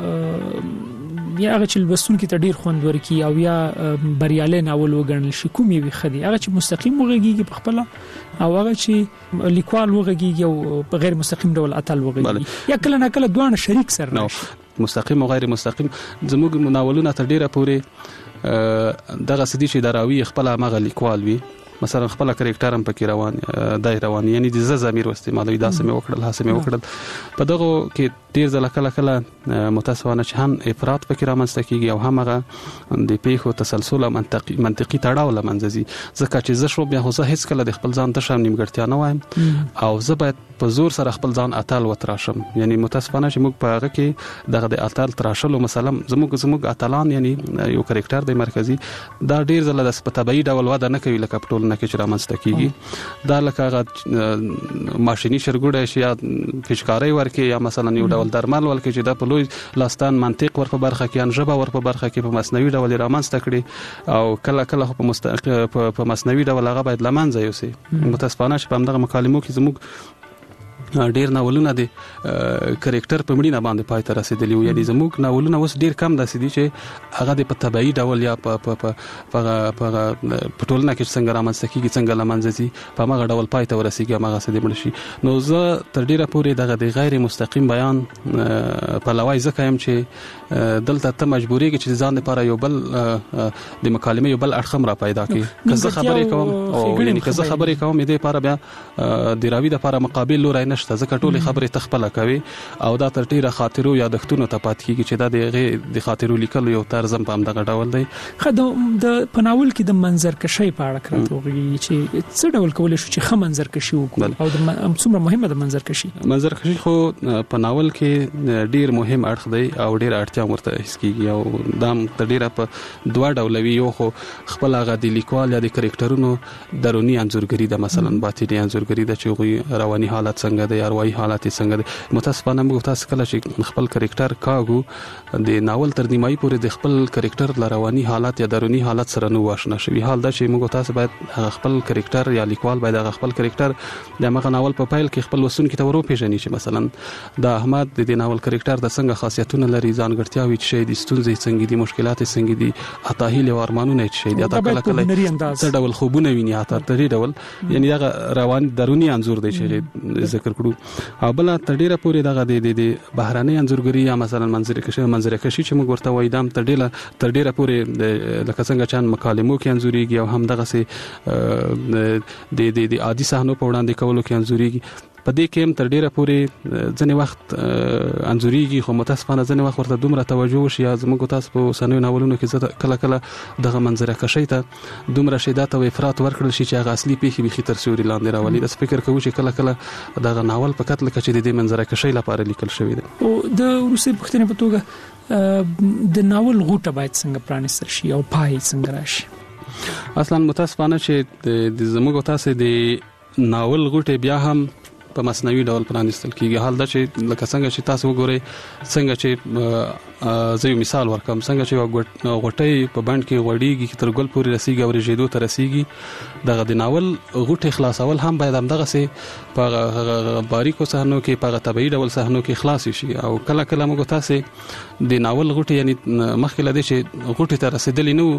[SPEAKER 13] یا هغه چې لوستونکو ته ډیر خوند ورکي او یا بریالي ناول وګڼل شي کومي وي خدي هغه چې مستقیم وغږیږي په خپل او هغه چې لیکوال وغږیږي او په غیر مستقیم ډول اتل وغږیږي یا کله نه کله دوه شریک سره
[SPEAKER 14] مستقیم او غیر مستقیم زموږ مناولونه تر ډیره پورې دغه سدي چې دراوي خپل مغه لیکوال وي مثلا خپل کریکټر هم پکې روان یعنی د زمیر واستعمالوي دا سمې وکړل په دغه کې ډیر ځله کله متاسفانه چې هم افراط پکې رامنځته کیږي او هم هغه د پیښو تسلسل او منطقي تړاو لمنځي ځکه چې زه شو بیا خو زه هیڅ کله د خپل ځان ته شم نیمګړتیا نه وایم او زه باید په زور سره خپل ځان اتل وتراشم یعنی متاسفانه چې موږ په هغه کې دغه د اتل تراشلو مثلا زموږ اتلان یعنی یو کریکټر د مرکزی دا ډیر ځله د طبيعي ډول وده نه کوي لکه ټول نه کې چې رامنځته کیږي دا لکه ماشيني شرګوډه شي یا فشکاري ورکه یا مثلا یو ډول درمل ولکه چې د په لوی لاستان منطق ور په برخه کې انجبه ور په برخه کې په مصنوي ډول رامنځته کړي او کله په مصنوي ډول هغه باید لمنځه یوسي متاسفانه چې په همدغه مکالمو کې زموږ ډیر ناولونه دي کریکټر په مړینه باندې پای ته رسیدلی وي یعنی زموږ ناولونه اوس ډیر کم داسې دي چې هغه د طبيعي ډول یا په ټولنه کې څنګه رامنځته کیږي څنګه لمنځي په هغه ډول پای ته ورسیږي هغه څه دي مړ شي نو زه تر ډیره پورې دغه د غیر مستقیم بیان په لوای ځکه هم چې دلته ته مجبورېږي چې ځان لپاره یو بل د مکالمې یو بل اړخم را پیدا کړي که زه خبرې کوم او یعنی که زه خبرې کوم دې لپاره بیا د راوي د لپاره مقابل لوري نشته ځکه ټولې خبرې تخپل کوي او دا تر ډیره خاطرو یادښتونو ته پات کیږي چې دا د خاطرو لیکلو یو طرز هم په دغه ډول دی
[SPEAKER 13] خدای د پناول کې د منظر کشي په اړه کړو چې څه ډول کول شو چې خه منظر کشي وکړو او د څومره مهمه د منظر کشي
[SPEAKER 14] خو پناول کې ډیر مهم اړخ دی او ډیر اړتیا ورته هیڅ کیږي او دا تر ډیره په دوه ډولوي یو خو خپل هغه د لیکوال یا د کریکټرونو درونی انځورګری د مثلا باطنی انځورګری د چې رواني حالت څنګه دی اروایي حالت څنګه دی متاسفانه موږ تاسو کله چې خپل کریکټر کاغو د ناول تر نیمایي پورې د خپل کریکټر لرواني حالت یا درونی حالت سره نو آشنا شوی حال دا چې موږ تاسو باید خپل کریکټر یا لیکوال باید خپل کریکټر د مغه ناول په پیل کې خپل وسونکو ته ورو پیژني چې مثلا د احمد د ناول کریکټر د څنګه خاصیتونه لري ځانګړتیاوي چې د ستونزې څنګه دي مشکلات څنګه دي عطاهیل او ارمانونه چې دا کله څه ډول خوبونه ویني حتی تر ډول یعنی دا روان درونی انځور دی چې ذکر کړو او بل تر ډیره پورې دغه د بهراني انځورګری یا مثلا منظر کشي چې موږ ورته وایو دام تر ډیره پورې لکه څنګه چې مکالمو کې انځوريږي او هم دغه سي د عادي صحنو په وړاندې کولو کې انځوريږي په دې کې هم تر ډیره پورې ځنې وخت انځوريږي خو متاسفانه ځنې وخت ورته دومره توجه وشي زموږ تاسو په سنوي ناولونو کې کله دغه منظره کشي ته دومره شدت او افراط ورکړل شي چې هغه اصلي پیښې به خطر سوري لاندې راولي د فکر کوي چې کله دغه ناول په کتل کې د دې منظره کشي لپاره لیکل شوی دی
[SPEAKER 13] او د روسي پښتنې په توګه د ناول غوټه باید څنګه پرانیستل شي او پای څنګه راشي؟
[SPEAKER 14] اصلا متاسفانه چې د زموږ تاسو د ناول غوټه بیا هم په مصنوعي ډول پرانیستل کیږي. حال دا چې لکه څنګه چې تاسو وګورئ څنګه چې زه یو مثال ورکوم، څنګه چې غوټۍ په بند کې غوړیږي تر ګل پورې رسیږي او رژیدو ته رسیږي، دغه د ناول غوټۍ خلاصول هم باید همدغه سي په باریکو صحنو کې په طبيعي ډول صحنو کې خلاص شي. او کله کله موږ تاسو د ناول غوټۍ یعنی مخکې لدې چې غوټۍ ته رسیدلی نو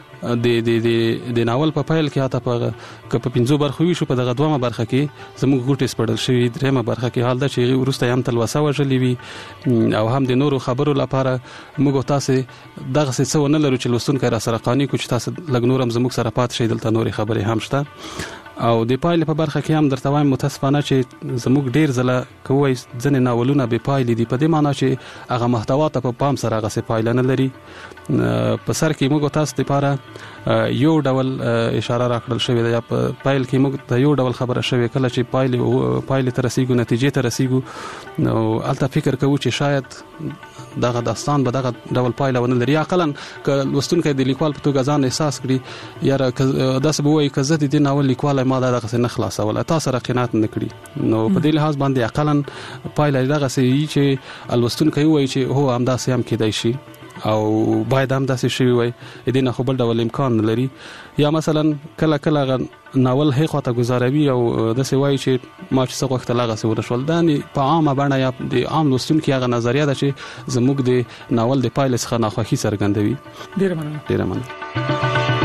[SPEAKER 14] د ناول په پایل کې هاته په 5 برخو وي شو، په دغه دومره برخه کې زموږ غوټې سپړل شوی، درېمه برخه کې حال دا چې ورسته هم تلوسه وژلې وي او هم د نورو خبرو لپاره موږ تاسو دغه څه ونه لرو چې لوستونکي را سره قانوني کو چې تاسو لګ نورم زموږ سره پات شي، دلته نوري خبرې هم شته. او د پایل په برخه کې هم درته وایم متاسفانه چې زموږ ډیر زله کوی ځنې ناولونه به پایل دي، په دې معنی چې هغه محتوا ته په پام سره هغه څه پایل نه لري. په سر کې موږ تاسو لپاره یو ډول اشاره راکړل شوې ده، یا په پایل کې موږ ته یو ډول خبره شوې، کله چې پایل ته رسیدو نتیجې ته رسیدو نو البته فکر کوو چې شاید دغه داستان به دغه ډول پایل ونه لري، اقلا ک لوستونکي د لیکوال په توګه ځان احساس کړي یا داسې به وایي که زه د ناول لیکوال ما دغه څه نه خلاصول تاسو را قناعت نه کړی، نو په دې لحاظ باندې اقلا پایل دغه څه چې لوستونکي وایي چې هو هم داسې هم کېدای شي او باید هم داسې شوی وای، دې نه خو بل ډول امکان لري. یا مثلا کله کله ناول هي خواته گزاروي او داسې وای چې ما چې څه وخت لاغه سي ورشول داني په عامه باندې یا د عام لوستونکو هغه نظریه ده چې زموږ د ناول د پایل څخه ناخوښي څرګندوي. ډیره مننه.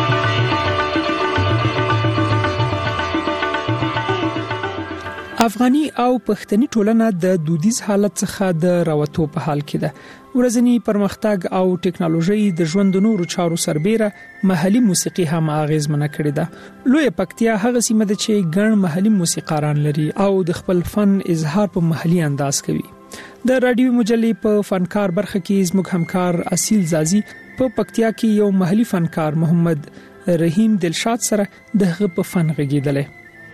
[SPEAKER 13] افغاني او پښتني ټولنه د دودیز حالت څخه د راوتو په حال کې ده. ورځنی پرمختګ او ټکنالوژي د ژوند نورو چارو سربېره محلي موسیقي هم اغیزمنه کړې ده. لوی پکتیا هغه سیمه ده چې ګڼ محلي موسیقاران لري او د خپل فن اظهار په محلي انداز کوي. د رادیو مجلې په فنکار برخه کې زموږ همکار اصیل زازي په پکتیا کې یو محلي فنکار محمد رحیم دلشاد سره دغه په فن غږیدل.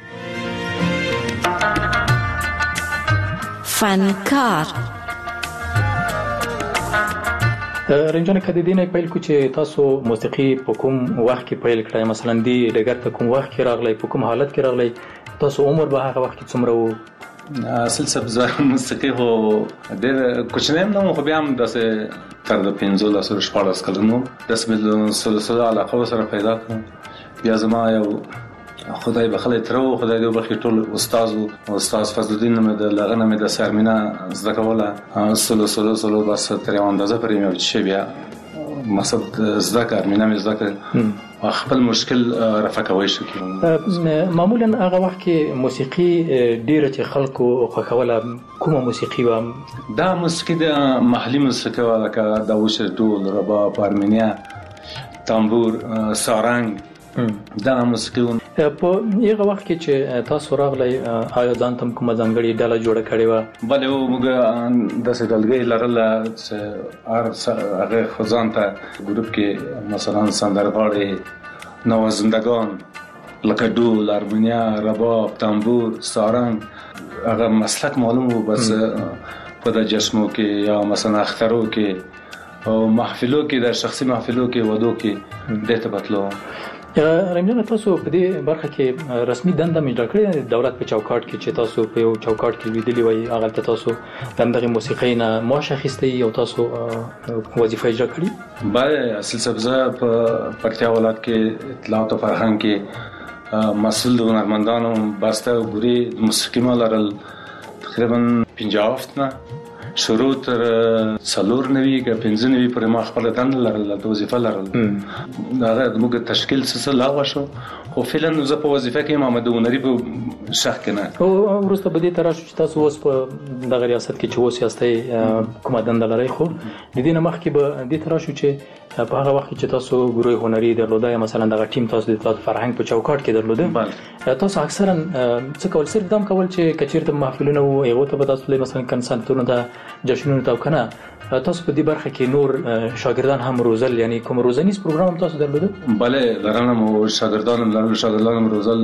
[SPEAKER 2] فنکار
[SPEAKER 3] رنجونه کدی دینه پیل کو چې تاسو موسیقي په کوم وخت کې پیل کړئ، مثلا دی ډګر په کوم وخت کې راغلی، په کوم حالت کې راغلی، تاسو عمر به هغه وخت کې څومره وو؟
[SPEAKER 4] اصل سبزه موسیقي هو ډېر کوچنیم نو خو بیا هم داسې تر د 15-14 کلونو داسې سلسله علاقه سره پیدا کړم. بیا زما یو خدای بخله ترو خدای دې بخي ټول استاد فضل الدین مې د لغنه مې د سرمنه زده کوله سلو بس تر یو اندازه پرې مې چې بیا مقصد زده کار مې زده کړ خپل مشکل رفع کوي شو.
[SPEAKER 3] معمولا هغه وخت کې موسیقي ډیره چې خلکو خوښوله کومه موسیقي و؟
[SPEAKER 4] دا موسیقي د محلي موسیقي و لکه د وشر ډول رباب ارمنیا تنبور سارنګ دا موسیقي و.
[SPEAKER 3] په یغه وخت کې چې تاسو راغلی آیا ځان تم کومه ځانګړې ډله جوړه کړې و؟
[SPEAKER 4] بله موږ داسې ډلګۍ لرله چې هغه خزان ته ګروپ کې مثلا سندرغاړي نوازندگان لکه ډول ارمنیا رباب تنبور سارنګ هغه مسلک معلوم و، بس په د جشنو کې یا مثلا اخترو کې او محفلو کې د شخصي محفلو کې ودو کې دته بتلو.
[SPEAKER 3] رمضان تاسو په دې برخه کې رسمي دنده مې کړې دولت په چوکاټ کې چې تاسو په یو چوکاټ کې لیدلی وای هغه ته تاسو دغه موسیقي نه معاش اخیستی او تاسو وظیفه اجرا کړې؟
[SPEAKER 4] بله اصل سبزه په پکتیا ولایت کې اطلاعات او فرهنګ کې مسؤل هنرمندانو بسته ګوري موسیقي مالرل تقریبا 50 نه شروع تر 490 که 590 پر ما خپل دند لرل د وظیفه لرل دا موږ تشکیل سره لا شو خو فعلا زه په وظیفه کې محمد هنري په شخ کنه
[SPEAKER 3] او ورسته بده تر شو چې تاسو اوس په دغه ریاست کې چې اوس یاستئ کومه دند لرئ خو د دې نه مخکې به د تر شو چې په هغه وخت چې تاسو ګروه هنري درلوده مثلا دغه ټیم تاسو د فرهنګ په چوکاټ کې درلوده تاسو اکثرا څه کول صرف دم کول چې کچیرته محفلونه او یو ته تاسو مثلا کنسرتونه د جشنونو ته کنه تاسو په دې برخه کې نور شاګردان هم روزل یعنی کوم روزنیز پروګرام تاسو درلوده؟
[SPEAKER 4] بله لرنه مو شاګردان روزل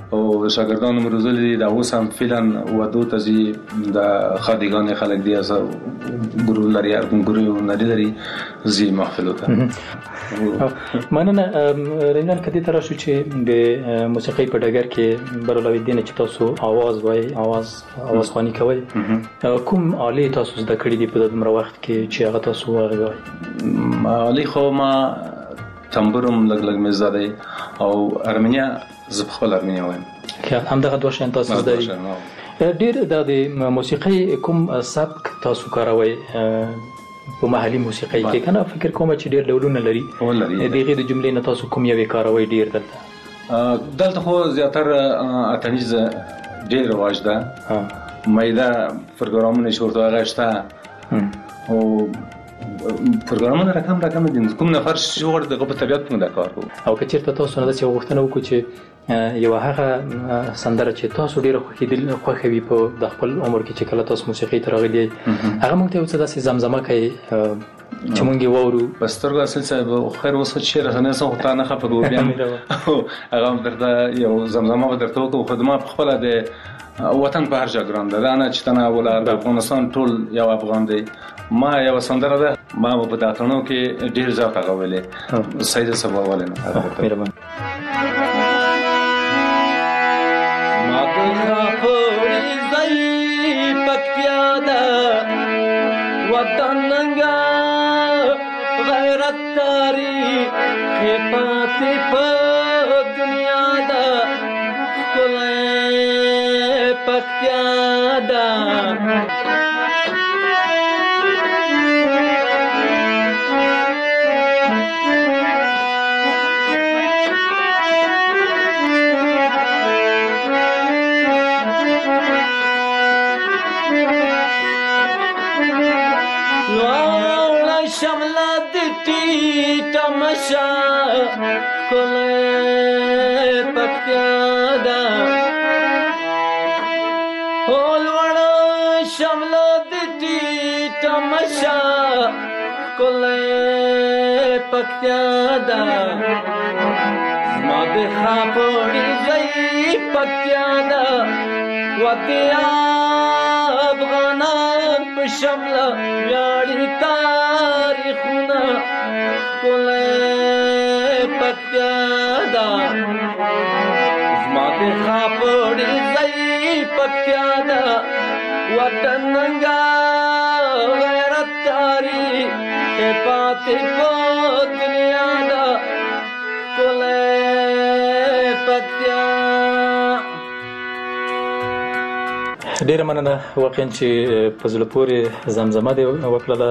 [SPEAKER 4] او شاګردانو مې روزلي دي دا اوس هم فعلا ودو ته ځي د خادیګانې خلک دي ګورو لري ګورو لري ځي محفلو ته
[SPEAKER 3] مننه رینال کدي تر شو چې د موسیقۍ په ډګر کې برولوي دي چې تاسو आवाज وای आवाज خواني کوي کوم آلې تاسو زده کړې دي په دغه وخت کې چې هغه تاسو وایي
[SPEAKER 4] آلې خو ما تمبرم لګ مې زده او ارمنیا زه خپل ارمنیا وایم
[SPEAKER 3] که همدغه دوه شان تاسو زده ډیر د موسیقۍ کوم سبک تاسو کاروي په محلي موسیقۍ کې کنه فکر کوم چې ډیر ډولونه لري دغه د جملې نه تاسو کوم یو کاروي ډیر
[SPEAKER 4] دلته خو زیاتره اتنیز ډیر رواج ده مېدا پروګرامونه شورته غشته او پروګرامونه رقم دي کوم نفر شغل دغه په طبيعت باندې کار کوي
[SPEAKER 3] او که چیرته تاسو نه د څه غوښتنه وکړو چې یو هغه سندره چې تاسو ډیره خوښوي په د خپل عمر کې چې کله تاسو موسیقي ترغلي هغه مونږ ته څه داسې زمزمه کوي چې مونږ یې وورو
[SPEAKER 4] بس ترګه اصل صاحب خیر وسه چې رغنه سو ته نه خپګو بیا هغه درته یو زمزمه درته وکړو خدمت خپل د وطن په هر ځای ګران ده نه چې تنه ولر د افغانستان ټول یو افغان دی ما یو سندره ده ما په داتونو کې ډیر ځای غوولې سید سبا ولنه
[SPEAKER 3] مهربان
[SPEAKER 15] ما ته خپل ځای پکتیا ده وطننګا غیرت تاریخ پاتې په دنیا ده پکتیا ده شمله د ټیټه مشه ښکلی پکتیا ده لوړه شمله د ټیټه مشه ښکلی پکتیا ده زما د خاپوړي ځای پکتیا ده وطیا افغانان په شمله ویاړي تاریخونه ښکلی پکتیا ده زما د خاپوړي ځای پکتیا ده وطننګا غیرت تاریخ پاتې په دنیا ده ښکلی پکتیا
[SPEAKER 3] ډیره مننه واقعا چې په زړه پورې زمزمه دی وکړله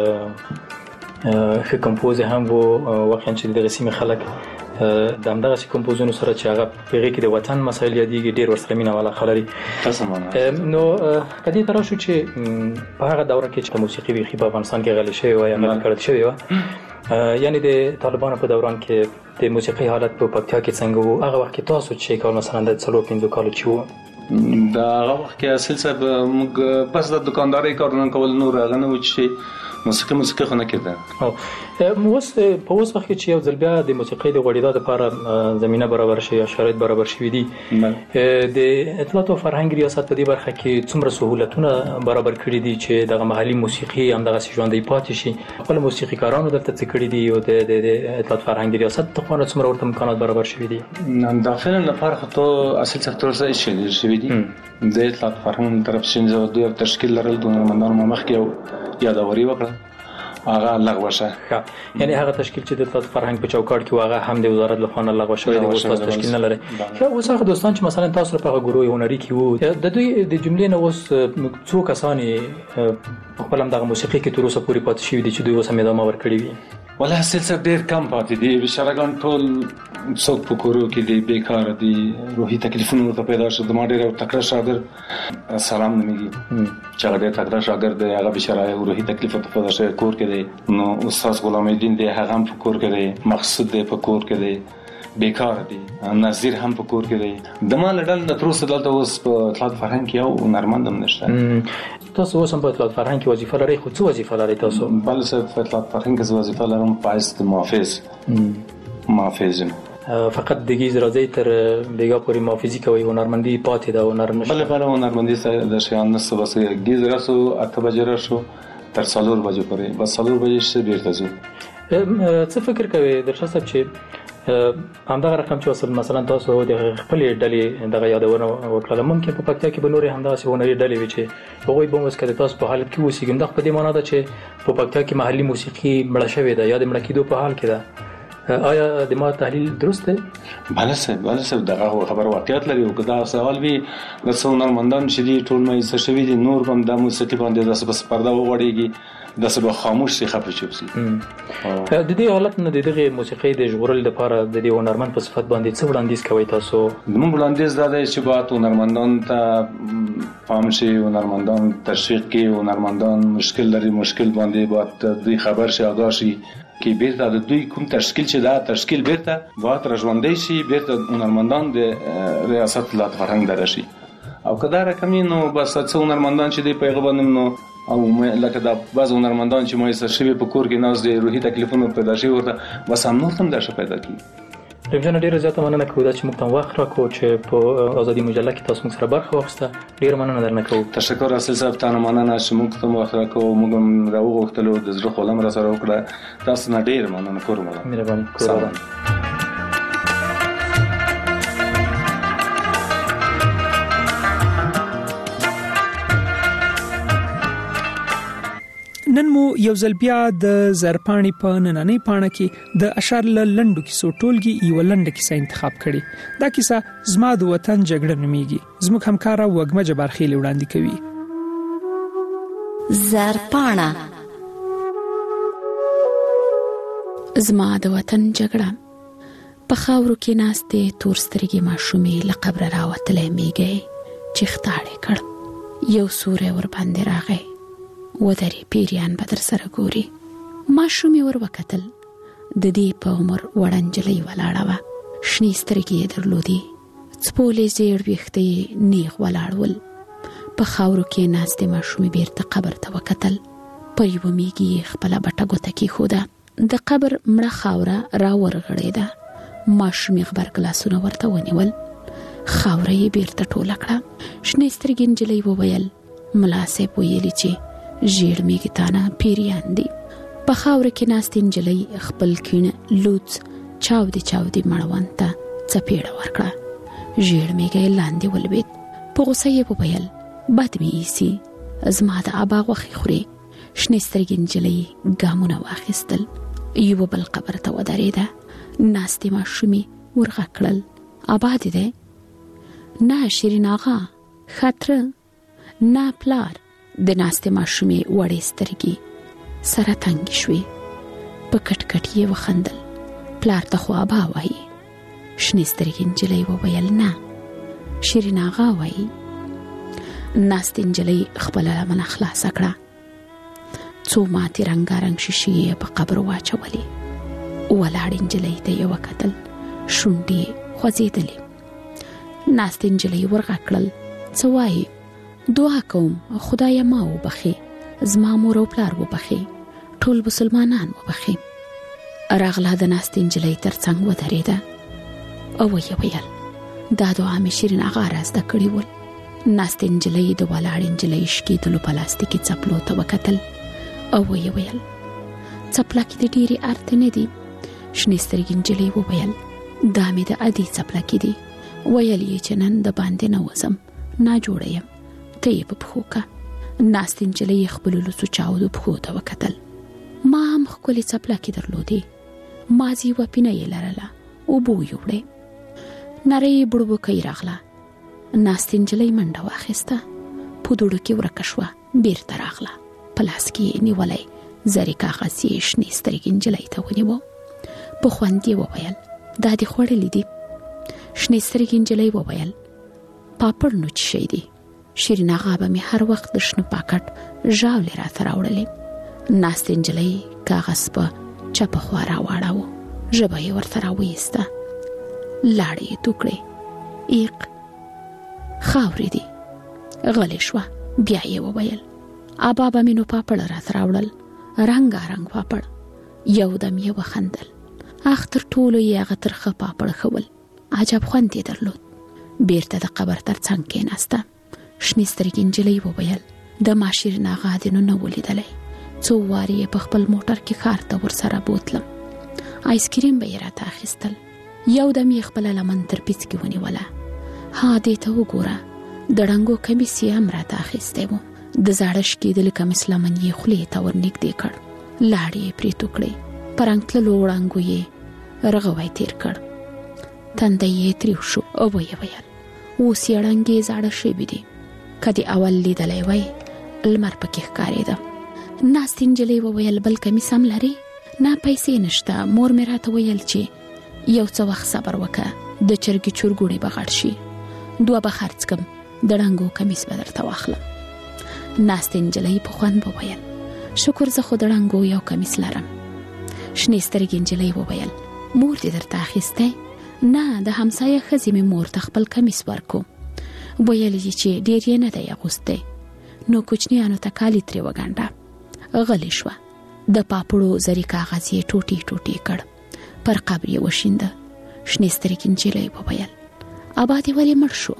[SPEAKER 3] ښه کمپوز هم و واقعا چې دغه سیمې خلک د همدغه کمپوزونو سره چې هغه په هغې کې د وطن مسایل یادېږي ډېر ورسره مینه والا خلري نو کدې تر شو چې په هغه دوره کې چې موسیقي بیخي په افغانستان کې غلې شوې وه یا غلې کړل شوې وه یعنی د طالبانو په دوران کې د موسیقي حالت په پکتیا کې څنګه و هغه وخت کې تاسو چې کول مثلا د 4-5 کالو چې و
[SPEAKER 4] دا هغه وخت کې اصل صاحب موږ بس د دکانداري کارونه کول نور هغه نه و چې موسیقي خو نه کېده
[SPEAKER 3] او اوس په اوس وخت کې چې یو ځل بیا د موسیقۍ د غوړېدا لپاره زمينه برابر شي یا شرایط برابر شي دي د اطلاعات او فرهنګ ریاست په دې برخه کې څومره سہولتونه برابر کړي دي چې د محلي موسیقي هم دغه ژوندۍ پاتې شي خپل موسیقي کارانو دلته څه کړي دي او د اطلاعات فرهنګ ریاست ته څومره ورته امکانات برابر شوي دي
[SPEAKER 4] داخله لپاره خو اصل سکتور څه شي دي د اطلاعات فرهنګ طرف څخه د تشکیل لرل د مندان مخ کې یادوري وکړه هغه لغوه شه
[SPEAKER 3] یعنی هغه تشکیل چې د اطلاعات فرهنګ په چوکاټ کې هغه هم د وزارت لخوا لغوه شوی دی اوس تشکیل نه لري اوس هغه دوستان چې مثلا تاسو په ګروه هنري کې وو د دوی د جملې نه اوس څو کسانی خپل هم دغه موسیقي کې تر اوسه پورې پاتې شوی دي چې دوی اوس هم ادامه ورکړي وي
[SPEAKER 4] ولا سلسله ډیر کم پاتې دي بشراګان ټول څوک په کورو کې دي بیکار دي روحي تکلیفونه ورته پیدا شو د ما ډیر تکړه شاګرد سلام نمګي چې هغه ډیر تکړه شاګرد دی هغه بشرا روحي تکلیف ته پیدا شوی کور کې دی نو استاد غلام الدین دی هغه هم په کور کې دی مقصود دی په کور کې دی بیکار دي نظیر هم په کور کې دی د ما لړل د تروسه دلته اوس په اطلاعات فرهنګ کې او نرمندم نشته
[SPEAKER 3] تاسو اوس هم په اطلاعات فرهنګ کې وظیفه لرئ خو څه وظیفه لرئ تاسو
[SPEAKER 4] بل څه په اطلاعات فرهنګ کې وظیفه لرم پایست محافظ
[SPEAKER 3] فقط د گیز راځي تر بیګا پورې محافظي کوي هنرمندي پاتې ده هنرمندي
[SPEAKER 4] بله هنرمندي د شیان نسته بس گیز راسو 8 بجې راشو تر 4 بجې پورې بس 4 بجې شته بیرته ځو.
[SPEAKER 3] څه فکر کوي درشاه صاحب چې همدغه رقم چې وصل مثلا تاسو د خپل ډلې دغه یادونه وکړه ممکن په پکتیا کې به نورې همدغه هنري ډلې وي چې هغوی به اوس کله تاسو په حالت کې اوسېږي دا په دې معنی ده چې په پکتیا کې محلي موسیقي مړه شوې ده یا د مړه کېدو په حال کې ده. آیا د ما تحلیل درست دی؟
[SPEAKER 4] بله صاحب دغه خبر واقعیت لري او که دا سوال وي د څو هنرمندان چې دي ټول مایوسه شوي دي نور هم د موسیقي باندې داسې بس پرده وغوړېږي داسې به خاموش شي خفه چوپ شي.
[SPEAKER 3] د دې حالت نه د دغې موسیقۍ د ژغورلو لپاره د دې هنرمند په صفت باندې څه وړاندیز کوئ تاسو؟
[SPEAKER 4] زموږ وړاندیز دا دی چې باید هنرمندان ته پام شي هنرمندان تشویق کړي هنرمندان مشکل لري مشکل باندې باید دوی خبر شي آگاه شي کې بیرته د دوی کوم تشکیل چې دا تشکیل بیرته باید راژوندی شي بیرته هنرمندان د ریاست لا فرهنګ دره شي او که دا رقمي نو بس څه هنرمندان چې دی په هغه باندې نو او لکه دا بعض هنرمندان چې مایوسه شوي په کور کې ناست دي روحي تکلیفونه پیدا شوي ورته بس هم نور هم درشه پیدا کړي.
[SPEAKER 3] رب جان ډیره زیاته مننه کوو دا چې موږ ته وخت راکړو چې په ازادي مجله کې تاسو موږ سره برخه واخیسته ډیره مننه درنه کوو.
[SPEAKER 4] تشکر اصل صاحب تاسو مننه چې موږ ته وخت راکړو موږ هم راوغوښتلو د زړه خولم را سره وکړه تاسو نه ډیره مننه کوم.
[SPEAKER 3] مهرباني کوم.
[SPEAKER 13] نن مو یو ځل بیا د زرپاڼې په نننۍ پاڼه کې د اشعار لنډو کیسو ټولګي یو لنډه کیسه انتخاب کړې. دا کیسه زما د وطن جګړه نومیږي. زموږ همکارا وګمه جبارخیل وړاندې کوي.
[SPEAKER 16] زرپاڼه زما د وطن جګړه په خاورو کې ناستې تور سترګې ماشومې له قبره راوتلې میږي چې ختاړې کړ یو سورې ور باندې راغی ودرې پیریان بدر سره ګوري ماشومې ور وکتل د دې په عمر وړنجلې ولاړه و شنې سترګې درلودي څپولې زیړ ویختې نیغ ولاړول په خاورو کې ناستې ماشومې بیرته قبر ته وکتل په یو میږي خپل بټه ګوته کې خوده د قبر مړه خاوره را ورغړېده ماشومې خبر ګلاسونه ورته ونیول خاوره یې بیرته ټوله کړه شنې سترګې نجلۍ وویل ملا صاحب ویلي چې ژیړ میږي تانه پیریان دي په خاوره کې ناستې نجلۍ خپل کیڼ لوڅ چاودي مړوند ته څپېړه ورکړه ژیړ میږی لاندې ولوېد په غوسه یې وویل بد مې ایسي زما د ابا غوښې خورې شنې سترګې نجلۍ ګامونه واخیستل یو بل قبر ته ودرېده ناستې ماشومې ورغږ کړل ابا دې دی نه شیرین آغا خاطره نه پلار د ناستې ماشومې وړې سترګې سره تنګې شوې په کټ کټ یې وخندل پلار ته خو ابا وایي شنې سترګې نجلۍ وویل نه شیرین آغا وایي ناستې نجلۍ خپله لمنه خلاصه کړه څو ماتې رنګارنګ شیشې یې په قبر واچولې ولاړې نجلۍ ته یې وکتل شونډې یې خوځېدلې ناستې نجلۍ ورغږ کړل څه وایي دعا کوم خدای ما وبخي زما مور او پلار وبخي ټول مسلمانان وبخي راغله د ناستې نجلۍ ترڅنګ ودرېده او یې ویل دا دعا مې شیرین آغا رازده کړي ول ناستې نجلۍ د ولاړې نجلۍ شکېدلو پلاستیکي څپلو ته وکتل او یې ویل څپلکې د ډېرې ارته نه دي شنې سترګې نجلۍ وویل دا مې د ادي څپلکې دي ویل یې چې نن د باندې نه وځم ناجوړه یم ته یې په پښو که ناستې نجلۍ خپلو لوڅو چاودو پښو ته وکتل ما هم ښکلې څپلکې درلودې مازې وپینه یې لرله اوبو یوړې نرۍ بړبوکۍ راغله ناستې نجلۍ منډه واخیسته په دوړو کې ورکه شوه بیرته راغله په لاس کې یې نیولی زرې کاغذ یې شنې سترګې نجلۍ ته ونیو په خوند یې وویل دا دې خوړلي دي شنې سترګې نجلۍ وویل پاپړ نو څه شی دی شیرین آغا به مې هر وخت د شنه پاکټ ژاولې راته راوړلې ناستې نجلۍ کاغذ په چپه خوا راواړاوه ژبه یې ورته راویسته لاړې یې تو کړې ایق خاورې دي غلې شوه بیا یې وویل ابا به مې نو پاپړ راته راوړل رنګارنګ پاپړ یو دم یې وخندل اختر ټولو یې هغه ترخه پاپړ خول. عجب خوند یې درلود. بیرته د قبر تر څنګ کېناسته. شنې سترګې نجلۍ وویل د ما شیرین اغا دې نو نه ولیدلی. څو وارې یې په خپل موټر کې ښار ته ورسره بوتلم. آیسکریم به یې راته اخیستل. یو دم یې خپله لمن تر پیڅ کې ونیوله. ها دې ته وګوره، د ړنګو کمیس یې هم راته اخیستی و. د زاړه شکېدلي کمیس لمن یې خولې ته ورنږدې کړ. لاړې یې پرې تو کړې. په رنګ تللو وړانګو یې رغوی تېر کړ. تندی یې تریو شو او ویې ویل اوس یې ړنګې زاړه شوي دي. که دې اول لیدلی وی لمر پکې ښکارېده. ناستې نجلۍ وویل بل کمیس هم لرې؟ نه پیسې نشته. مور مې راته ویل چې یو څه وخت صبر وکړه، د چرګې چورګوړي به غټ شي، 2 به خرڅ کم، د ړنګو کمیس به درته واخلم. ناستې نجلۍ په خوند وویل شکر زه خو د ړنګو یو کمیس لرم. شنې سترګې نجلۍ وویل مور دې درته اخیستی؟ نه، د همسایه ښځې مې مور ته خپل کمیس ورکو. ویل یې چې ډېر یې نه دی اغوستی، نو کوچنیانو ته کالي ترې وګنډه. غلې شوه. د پاپړو زري کاغذ یې ټوټې ټوټې کړ. پر قبر یې وشینده. شنې سترګې نجلۍ وویل ابا دې ولې مړ شو؟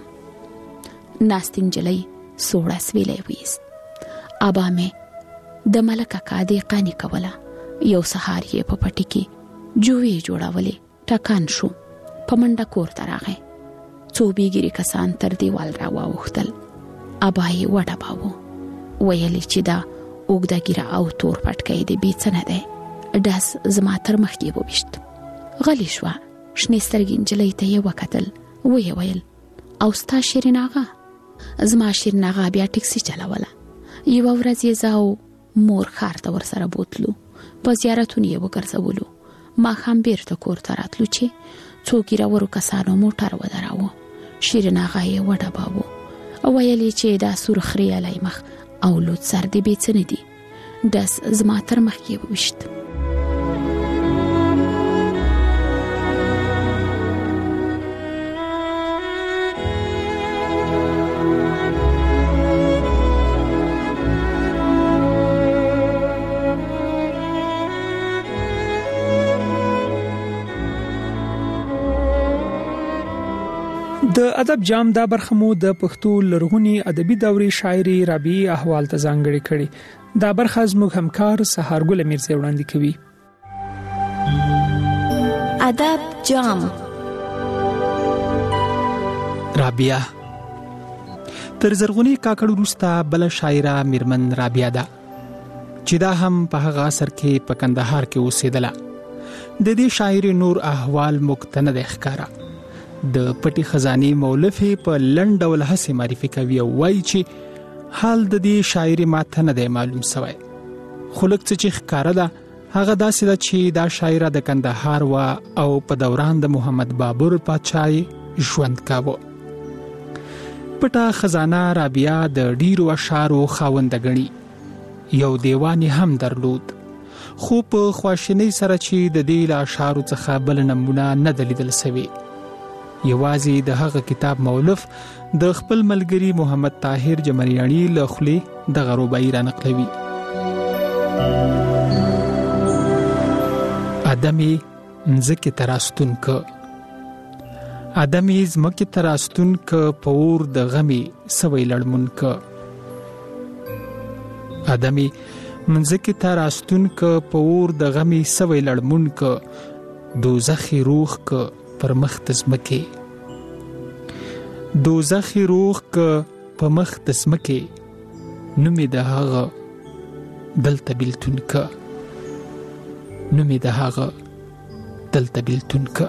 [SPEAKER 16] ناستې نجلۍ سوړه سویلی ویست. ابا مې د ملک اکا دې قانې کوله. یو سهار یې په پټي کې جوې جوړولې. ټکان شو. په منډه کور ته راغی. څو بیګیري کسان تر دیوال را واوښتل. ابا یې وډباوه. ویل چې دا اوږده ږیره او تور پټکی دې بې څه نه دی. ډز زما تر مخکې وویشت. غلې شوه. شنې سترګې نجلۍ ته یې وکتل. ویې ویل او ستا شیرین اغا؟ زما شیرین اغا بیا ټکسي چلوله. یوه ورځ یې زه او مور ښار ته ورسره بوتلو. په زیارتونو یې وګرځولو. ماښام بیرته کور ته راتلو چې څو ګیرورو کسانو موټر ودراوه. شیرین اغا یې وډباوه. ویل یې چې دا سور خریالی مخ او لوڅ سر دې بې څه نه دي. ډز زما تر مخکې وویشت.
[SPEAKER 13] د ادب جام دا برخه مو د پښتو لرغونی ادبي دورې شاعري رابعه احوال ته ځانګړې کړي. دا برخه زموږ همکار سهارګل میرزي وړاندې کوي.
[SPEAKER 2] ادب جام.
[SPEAKER 6] رابعه تر زرغونی کاکړ وروسته بل شاعره میرمن رابعه ده چې دا هم په هغه عصر کې په کندهار کې اوسېدله. د دې شاعري نور احوال مقتنه د ښکارا د پټي خزاني مولف په لنډ ډول هڅه معرفي کوي او وایي چې حال د دې شاعري ماته نه دی معلوم سوی. خلک چې ښکارا ده هغه داسې ده چې دا شاعره د کندهار و او په دوران د محمد بابر پادشاهي ژوند کاوه. پټه خزانه رابعه د ډیرو اشعارو خاوند غني. یو دیوان هم درلود، خو په خواشنۍ سره چې د دې اشعارو څخه بل نمونه نه دلیدل سوی. یوازې د هغه کتاب مولف د خپل ملګری محمد طاهر جمریانی له خولې د غروبای را نقلوي. ادمي مزکه تراستون ک ادمي زمکه تراستون ک پور د غمي سوي لړمون ک ادمي منزکه تراستون ک پور د غمي سوي لړمون ک دوزخي روح ک پر مخ تسمکه دوزخي روح ک په مخ تسمکه نومې د هغه دلته بلتون ک نومې د هغه دلته بلتون ک.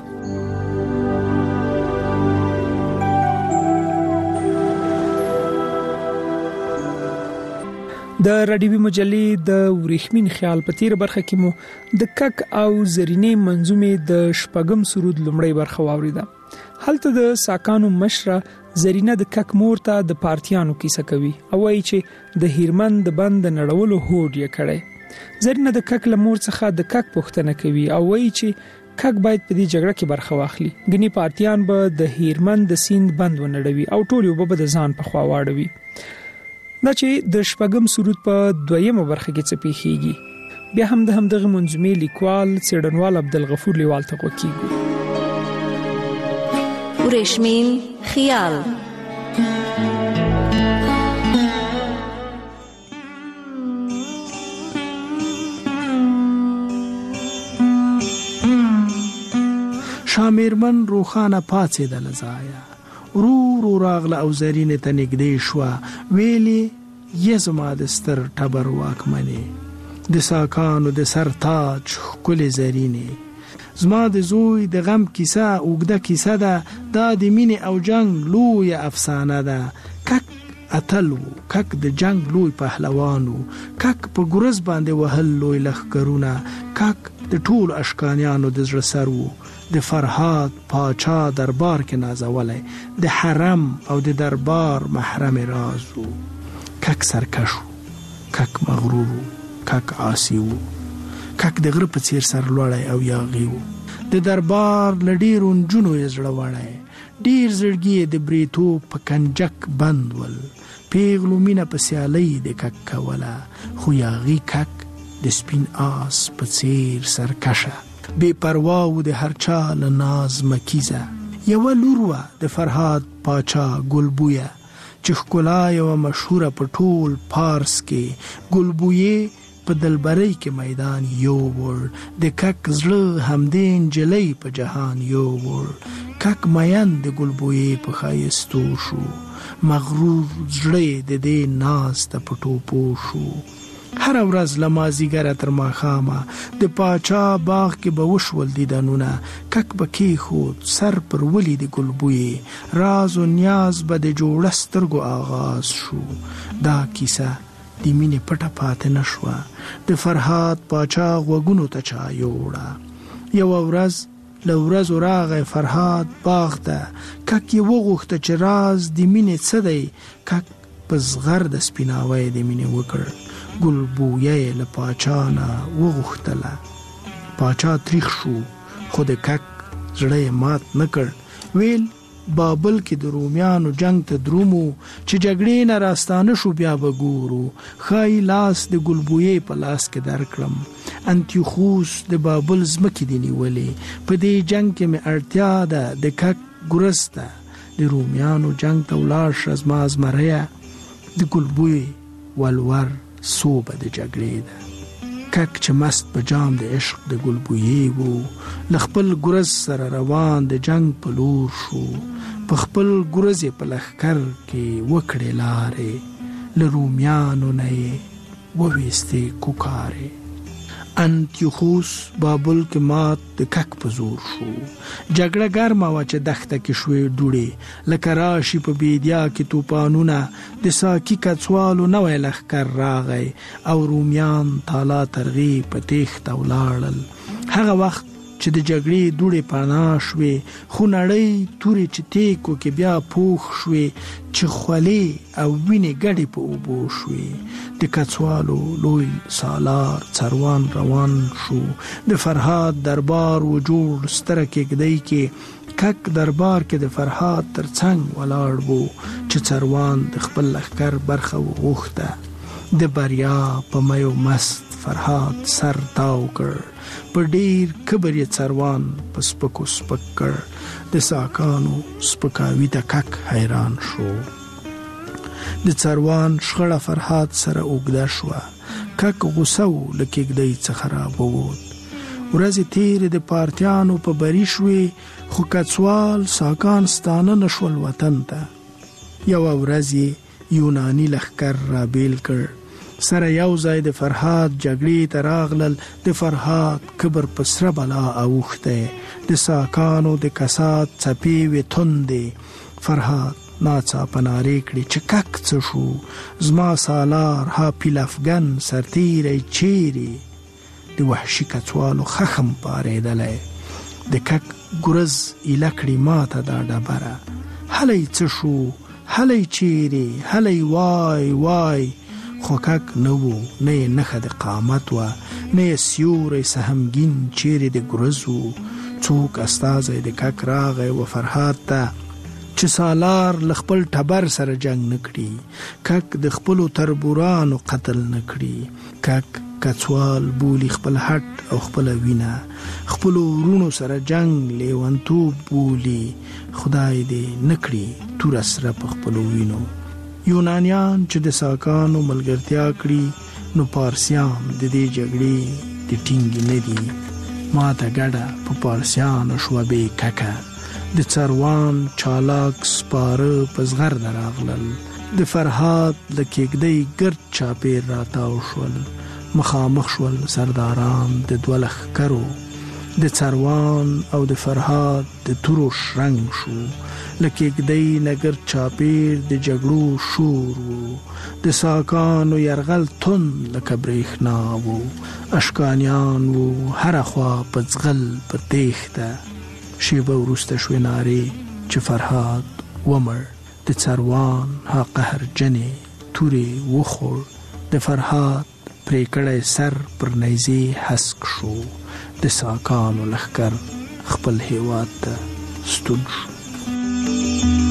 [SPEAKER 13] د رادیوي مجلې د ورېښمین خیال په تیر برخه کې مو د کک او زرینې منظومې د شپږم سرود لومړی برخه واوریده. هلته د ساکانو مشره زرینه د کک مور ته د پارتیانو کیسه کوي او وایي چې د هیرمن د بند نړولو هوډ یې کړی. زرینه د کک له مور څخه د کک پوښتنه کوي او وایي چې کک باید په دې جګړه کې برخه واخلي. ګنې پارتیان به د هیرمن د سیند بند ونړوي او ټول یو به د ځان په خوا واړوي. دا چې د شپږم سرود په دویمه برخه کې څه پیښیږي. بیا هم د همدغه منظومې لیکوال څېړنوال عبدالغفور لیوال ته غوږ
[SPEAKER 2] ورېښمین خیال.
[SPEAKER 17] شامیرمن روخانه پاڅېدله ځایه، ورو راغله او زرینې ته نږدې شوه، ویلې یې زما د ستر ټبر واکمنې، د ساکانو د سر تاج ښکلې زرینې، زما د زوی د غم کیسه اوږده کیسه ده، دا د مینې او جنگ لویه افسانه ده. کک اتل و، کک د جنگ لوی پهلوان و، کک په ګرز باندې وهل لوی لښکرونه، کک د ټول اشکانیانو د زړه سر و، د فرهاد پاچا دربار کې نازولی، د حرم او د دربار محرم راز و. کک سرکش و، کک مغرور و، کک عاصی و، کک د غره په څیر سر لوړی او یاغي و، د دربار له ډېرو نجونو یې زړه وړی، ډېر زړګي د بریتو په کنجک بند ول، پیغلو مینه په سیالۍ د کک کوله، خو یاغي کک د سپین آس په څیر سرکشه، بے پروا و د هر چا له ناز مکیزه. یوه لور وه د فرهاد پاچا ګلبویه، چې ښکلا یوه مشهوره په ټول پارس کې، ګلبویې په دلبرۍ کې میدان یووړ، د کک زړه همدې نجلۍ په جهان یووړ، کک مین د ګلبویې په ښایستو شو، مغرور زړه د دې ناز ته په ټوپو شو. هر ورځ له مازیګره تر ماښامه د پاچا باغ کې به وشول دیدنونه، کک به کېښود سر پر ولي د ګلبویې، راز و نیاز به د جوړه سترګو آغاز شو. دا کیسه د مینې پټه پاتې نه شوه، د فرهاد پاچا غوږونو ته چا یوړه. یوه ورځ له ورځو راغی فرهاد باغ ته، کک یې وغوښته چې راز د مینې څه دی، کک په زغر د سپیناوی د مینې وکړ، ګلبویه له پاچا نه وغوښتله. پاچا تریخ شو خو د کک زړه مات نه کړ، ویل بابل کې د رومیانو جنگ ته درومو، چې جګړې نه راستانه شو بیا به ګورو، ښایي لاس د ګلبویې په لاس کې درکړم، انتیوخوس د بابل ځمکې دې نیولې، په دې جنگ کې مې اړتیا ده د کک ګرز ته، د رومیانو جنگ ته ولاړ شه زما زمریه، د ګلبویې ولور صوبه د جګړې ده. کک چې مست په جام د عشق د ګلبویې وو، له خپل ګرز سره روان د جنگ په لور شو، په خپل ګرز یې په لښکر کې وکړې لارې، له رومیانو نه یې وویستې کوکارې. انتیوخوس بابل کې مات د کک په زور شو، جګړه ګرمه وه چې دښته کې شوې دوړې، لکه راشي په بیدیا کې توپانونه، د ساکي کڅوالو نوی لښکر راغی او رومیان تالا ترغې په تیښته ولاړل. هغه وخت چې د جګړې دوړې پناه شوې، خو نړۍ تورې چې تیکو کې بیا پوخ شوې، چې خولې او وینې ګډې په اوبو شوې، د کڅوالو لوی سالار څروان روان شو، د فرهاد دربار و جوړ ستره کېږدۍ کې، کک دربار کې د فرهاد تر څنګ ولاړ وو، چې څروان د خپل لښکر برخه وغوښته، د بریا په میو مست فرهاد سر تاو کړ، په ډیر کبر یې څروان په سپکو سپک کړ، د ساکانو سپکاوي ته کک حیران شو. د څروان شخړه فرهاد سره اوږده شوه، کک غوسه و له کېږدۍ څخه راووت. ورځې تېرې د پارتیانو په بری شوې، خو کڅوال ساکان ستانه نه شول وطن ته. یوه ورځ یې یوناني لښکر رابیل کړ، سره یو ځای د فرهاد جګړې ته راغلل، د فرهاد کبر په سره بلا اوښتی، د ساکانو د کسات څپې وې توندې. فرهاد ناڅاپه نارې کړې چې کک څه شو، زما سالار حاپیل افغان سرتیری چیرې، د وحشي کڅوالو خخم پارېدلی، د کک ګرز ایله کړې ماته دا ډبره، هلی څه شو، هلی چیرې، هلی وای وای. خو کک نه و، نه یې نښه د قامت وه، نه یې سیوری سهمګین چیرې د ګرز و. څوک استازی د کک راغی و فرهاد ته، چې سالار له خپل ټبر سره جنگ نه کړي، کک د خپلو تربورانو قتل نه کړي، کک کڅوال بولی خپل هټ او خپل وینا، خپل ورونو سره جنگ لیونتوب بولی، خدای دې نکړي تور سره په خپل وینو. یونانیان چې د ساکانو ملګرتیا کړي، نو پارسیان د دې جګړې د ټینګ نه دي. ما ته ګډه په پارسیانو شوه بې ککه، د څروان چالاک سپاره په زغر دراغلل، د فرهاد د کېږدۍ ګرد چاپېر راتاو شول، مخامخ شول سرداران د دوه لښکرو، د څروان او د فرهاد د تورو شرنګ شو، له کېږدۍ نه ګرد چاپېر د جګړو شور و، د ساکانو یرغل توند لکه برېښنا و، اشکانیان و هره خوا په ځغل په تېښته. شېبه وروسته شوې نارې چې فرهاد ومړ، د څروان ها قهرجنې تورې وخوړ، د فرهاد پرې کړی سر پر نیزې هسک شو، د ساکانو لښکر خپل هیواد ته ستون شو.